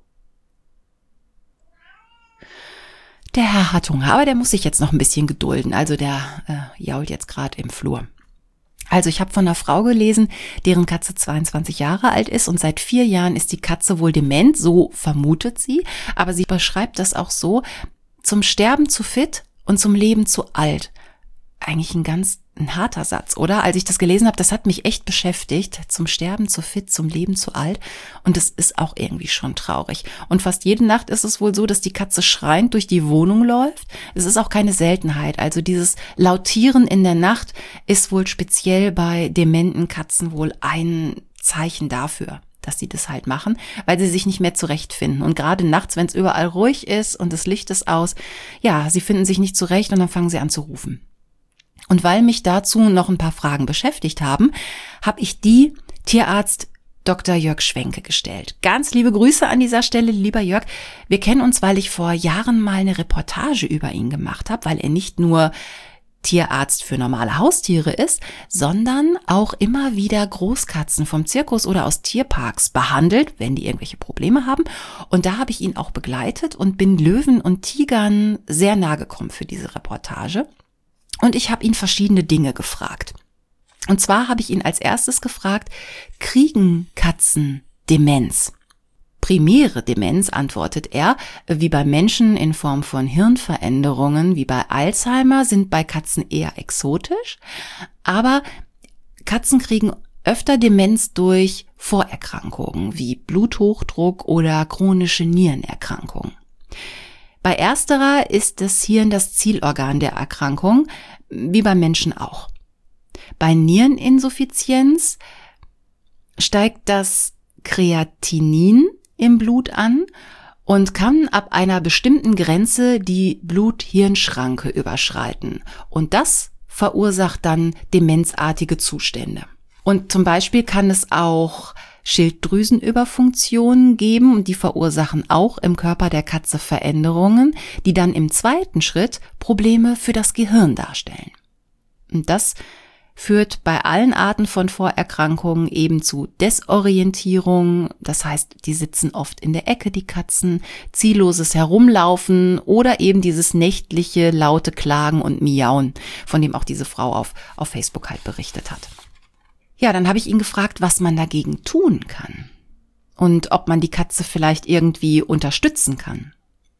Der Herr hat Hunger, aber der muss sich jetzt noch ein bisschen gedulden. Also der jault jetzt gerade im Flur. Also ich habe von einer Frau gelesen, deren Katze 22 Jahre alt ist und seit 4 Jahren ist die Katze wohl dement, so vermutet sie. Aber sie beschreibt das auch so, zum Sterben zu fit und zum Leben zu alt. Eigentlich ein harter Satz, oder? Als ich das gelesen habe, das hat mich echt beschäftigt. Zum Sterben zu fit, zum Leben zu alt. Und das ist auch irgendwie schon traurig. Und fast jede Nacht ist es wohl so, dass die Katze schreiend durch die Wohnung läuft. Es ist auch keine Seltenheit. Also dieses Lautieren in der Nacht ist wohl speziell bei dementen Katzen wohl ein Zeichen dafür, dass sie das halt machen, weil sie sich nicht mehr zurechtfinden. Und gerade nachts, wenn es überall ruhig ist und das Licht ist aus, ja, sie finden sich nicht zurecht und dann fangen sie an zu rufen. Und weil mich dazu noch ein paar Fragen beschäftigt haben, habe ich die Tierarzt Dr. Jörg Schwenke gestellt. Ganz liebe Grüße an dieser Stelle, lieber Jörg. Wir kennen uns, weil ich vor Jahren mal eine Reportage über ihn gemacht habe, weil er nicht nur Tierarzt für normale Haustiere ist, sondern auch immer wieder Großkatzen vom Zirkus oder aus Tierparks behandelt, wenn die irgendwelche Probleme haben. Und da habe ich ihn auch begleitet und bin Löwen und Tigern sehr nahe gekommen für diese Reportage. Und ich habe ihn verschiedene Dinge gefragt. Und zwar habe ich ihn als erstes gefragt, kriegen Katzen Demenz? Primäre Demenz, antwortet er, wie bei Menschen in Form von Hirnveränderungen, wie bei Alzheimer, sind bei Katzen eher exotisch. Aber Katzen kriegen öfter Demenz durch Vorerkrankungen wie Bluthochdruck oder chronische Nierenerkrankungen. Bei ersterer ist das Hirn das Zielorgan der Erkrankung, wie beim Menschen auch. Bei Niereninsuffizienz steigt das Kreatinin im Blut an und kann ab einer bestimmten Grenze die Blut-Hirn-Schranke überschreiten. Und das verursacht dann demenzartige Zustände. Und zum Beispiel kann es auch Schilddrüsenüberfunktionen geben und die verursachen auch im Körper der Katze Veränderungen, die dann im zweiten Schritt Probleme für das Gehirn darstellen. Und das führt bei allen Arten von Vorerkrankungen eben zu Desorientierung, das heißt, die sitzen oft in der Ecke, die Katzen, zielloses Herumlaufen oder eben dieses nächtliche laute Klagen und Miauen, von dem auch diese Frau auf Facebook halt berichtet hat. Ja, dann habe ich ihn gefragt, was man dagegen tun kann und ob man die Katze vielleicht irgendwie unterstützen kann.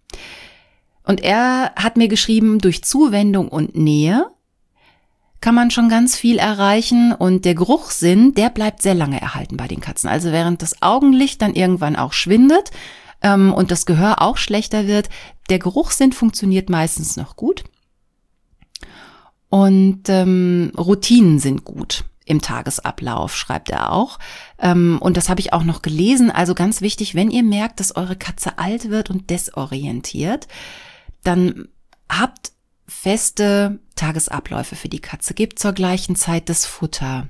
Und er hat mir geschrieben, durch Zuwendung und Nähe kann man schon ganz viel erreichen und der Geruchssinn, der bleibt sehr lange erhalten bei den Katzen. Also während das Augenlicht dann irgendwann auch schwindet und das Gehör auch schlechter wird, der Geruchssinn funktioniert meistens noch gut und Routinen sind gut im Tagesablauf, schreibt er auch. Und das habe ich auch noch gelesen. Also ganz wichtig, wenn ihr merkt, dass eure Katze alt wird und desorientiert, dann habt feste Tagesabläufe für die Katze. Gebt zur gleichen Zeit das Futter.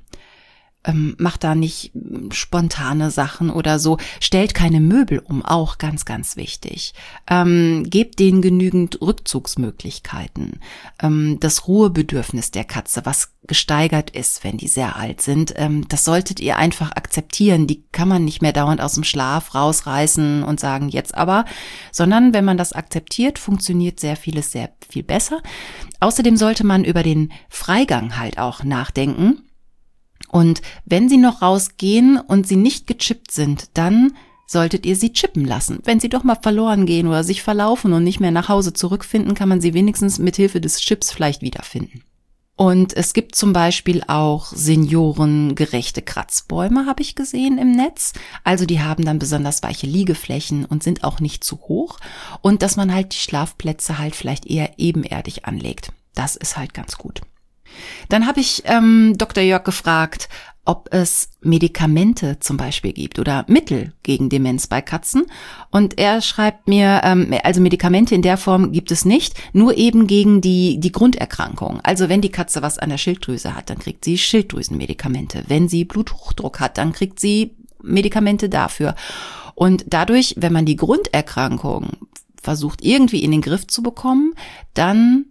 Macht da nicht spontane Sachen oder so. Stellt keine Möbel um, auch ganz, ganz wichtig. Gebt denen genügend Rückzugsmöglichkeiten. Das Ruhebedürfnis der Katze, was gesteigert ist, wenn die sehr alt sind, das solltet ihr einfach akzeptieren. Die kann man nicht mehr dauernd aus dem Schlaf rausreißen und sagen, jetzt aber, sondern wenn man das akzeptiert, funktioniert sehr vieles sehr viel besser. Außerdem sollte man über den Freigang halt auch nachdenken. Und wenn sie noch rausgehen und sie nicht gechippt sind, dann solltet ihr sie chippen lassen. Wenn sie doch mal verloren gehen oder sich verlaufen und nicht mehr nach Hause zurückfinden, kann man sie wenigstens mit Hilfe des Chips vielleicht wiederfinden. Und es gibt zum Beispiel auch seniorengerechte Kratzbäume, habe ich gesehen im Netz. Also die haben dann besonders weiche Liegeflächen und sind auch nicht zu hoch. Und dass man halt die Schlafplätze halt vielleicht eher ebenerdig anlegt. Das ist halt ganz gut. Dann habe ich Dr. Jörg gefragt, ob es Medikamente zum Beispiel gibt oder Mittel gegen Demenz bei Katzen. Und er schreibt mir, also Medikamente in der Form gibt es nicht, nur eben gegen die Grunderkrankung. Also wenn die Katze was an der Schilddrüse hat, dann kriegt sie Schilddrüsenmedikamente. Wenn sie Bluthochdruck hat, dann kriegt sie Medikamente dafür. Und dadurch, wenn man die Grunderkrankung versucht irgendwie in den Griff zu bekommen, dann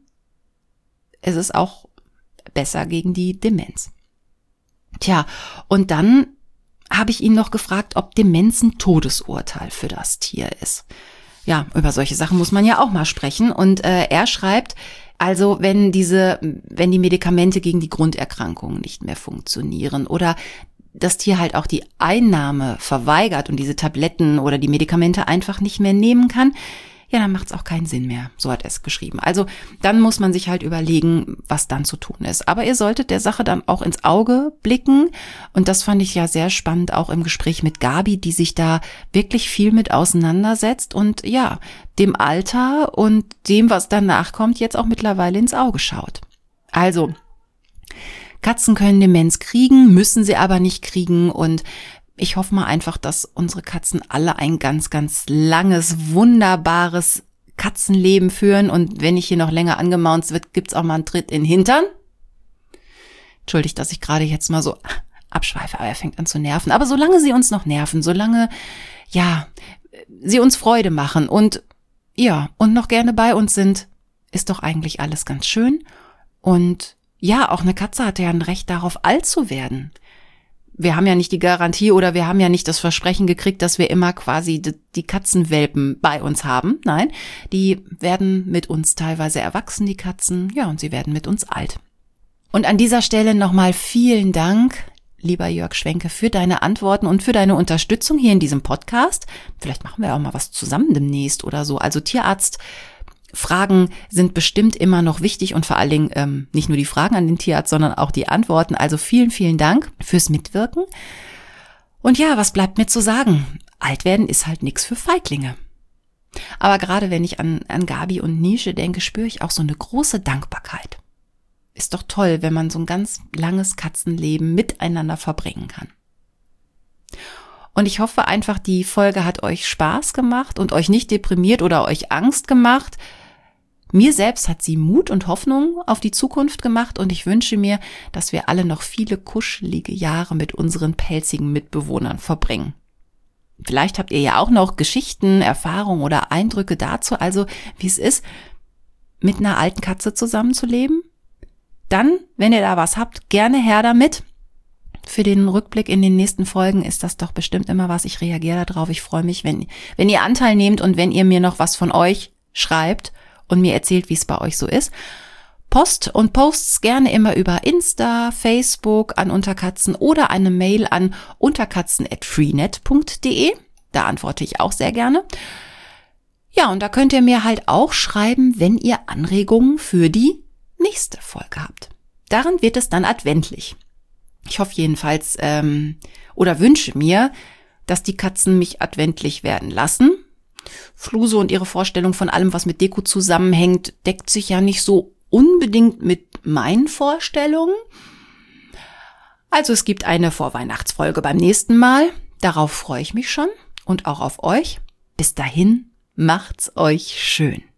ist es auch besser gegen die Demenz. Tja, und dann habe ich ihn noch gefragt, ob Demenz ein Todesurteil für das Tier ist. Ja, über solche Sachen muss man ja auch mal sprechen. Und er schreibt, also wenn die Medikamente gegen die Grunderkrankungen nicht mehr funktionieren oder das Tier halt auch die Einnahme verweigert und diese Tabletten oder die Medikamente einfach nicht mehr nehmen kann, ja, dann macht es auch keinen Sinn mehr. So hat er es geschrieben. Also dann muss man sich halt überlegen, was dann zu tun ist. Aber ihr solltet der Sache dann auch ins Auge blicken. Und das fand ich ja sehr spannend, auch im Gespräch mit Gabi, die sich da wirklich viel mit auseinandersetzt und ja, dem Alter und dem, was danach kommt, jetzt auch mittlerweile ins Auge schaut. Also, Katzen können Demenz kriegen, müssen sie aber nicht kriegen und ich hoffe mal einfach, dass unsere Katzen alle ein ganz, ganz langes, wunderbares Katzenleben führen und wenn ich hier noch länger angemaunzt wird, gibt's auch mal einen Tritt in den Hintern. Entschuldigt, dass ich gerade jetzt mal so abschweife, aber er fängt an zu nerven. Aber solange sie uns noch nerven, solange, ja, sie uns Freude machen und noch gerne bei uns sind, ist doch eigentlich alles ganz schön. Und ja, auch eine Katze hat ja ein Recht darauf, alt zu werden. Wir haben ja nicht die Garantie oder wir haben ja nicht das Versprechen gekriegt, dass wir immer quasi die Katzenwelpen bei uns haben. Nein, die werden mit uns teilweise erwachsen, die Katzen, ja, und sie werden mit uns alt. Und an dieser Stelle nochmal vielen Dank, lieber Jörg Schwenke, für deine Antworten und für deine Unterstützung hier in diesem Podcast. Vielleicht machen wir auch mal was zusammen demnächst oder so. Also Tierarztfragen sind bestimmt immer noch wichtig und vor allen Dingen nicht nur die Fragen an den Tierarzt, sondern auch die Antworten. Also vielen, vielen Dank fürs Mitwirken. Und ja, was bleibt mir zu sagen? Alt werden ist halt nichts für Feiglinge. Aber gerade wenn ich an Gabi und Nische denke, spüre ich auch so eine große Dankbarkeit. Ist doch toll, wenn man so ein ganz langes Katzenleben miteinander verbringen kann. Und ich hoffe einfach, die Folge hat euch Spaß gemacht und euch nicht deprimiert oder euch Angst gemacht. Mir selbst hat sie Mut und Hoffnung auf die Zukunft gemacht und ich wünsche mir, dass wir alle noch viele kuschelige Jahre mit unseren pelzigen Mitbewohnern verbringen. Vielleicht habt ihr ja auch noch Geschichten, Erfahrungen oder Eindrücke dazu, also wie es ist, mit einer alten Katze zusammenzuleben. Dann, wenn ihr da was habt, gerne her damit. Für den Rückblick in den nächsten Folgen ist das doch bestimmt immer was. Ich reagiere darauf. Ich freue mich, wenn ihr Anteil nehmt und wenn ihr mir noch was von euch schreibt und mir erzählt, wie es bei euch so ist. Post und Posts gerne immer über Insta, Facebook an Unterkatzen oder eine Mail an unterkatzen@freenet.de. Da antworte ich auch sehr gerne. Ja, und da könnt ihr mir halt auch schreiben, wenn ihr Anregungen für die nächste Folge habt. Darin wird es dann adventlich. Ich hoffe jedenfalls oder wünsche mir, dass die Katzen mich adventlich werden lassen. Fluse und ihre Vorstellung von allem, was mit Deko zusammenhängt, deckt sich ja nicht so unbedingt mit meinen Vorstellungen. Also es gibt eine Vorweihnachtsfolge beim nächsten Mal. Darauf freue ich mich schon und auch auf euch. Bis dahin, macht's euch schön.